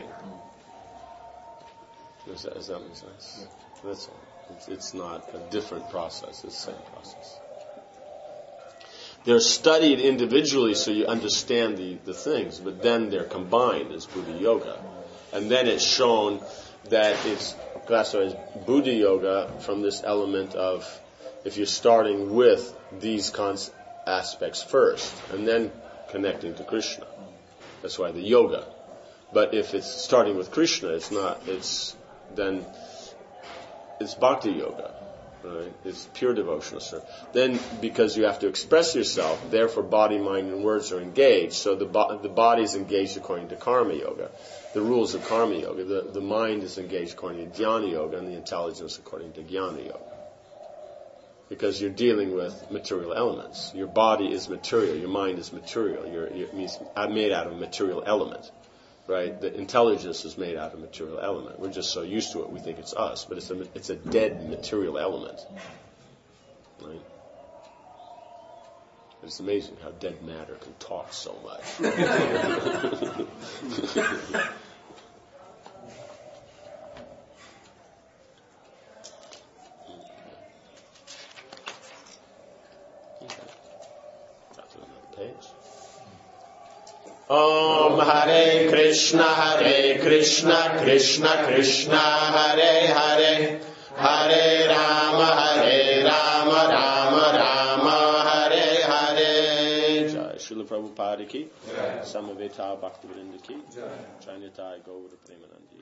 Does that, does that make sense? Yeah. That's all. It's, it's not a different process. It's the same process. They're studied individually so you understand the, the things, but then they're combined as Buddha Yoga. And then it's shown that it's classified as Buddha Yoga from this element of, if you're starting with these cons- aspects first, and then connecting to Krishna. That's why the yoga. But if it's starting with Krishna, it's not, it's, then it's Bhakti Yoga. Right? It's pure devotional service. Then, because you have to express yourself, therefore body, mind, and words are engaged. So the bo- the body is engaged according to Karma Yoga, the rules of Karma Yoga. The, the mind is engaged according to Dhyana Yoga, and the intelligence according to Jnana Yoga. Because you're dealing with material elements. Your body is material. Your mind is material. You're, you're means, made out of material element. Right? The intelligence is made out of material element. We're just so used to it, we think it's us, but it's a, it's a dead material element. Right? It's amazing how dead matter can talk so much. Om Hare Krishna Hare Krishna Krishna Krishna Hare Hare Hare Rama Hare Rama Rama Rama Hare Hare. Jai Srila Prabhupada ki, Samaveta Bhaktivedanta ki, Jai Nitai Gaura Premanandi.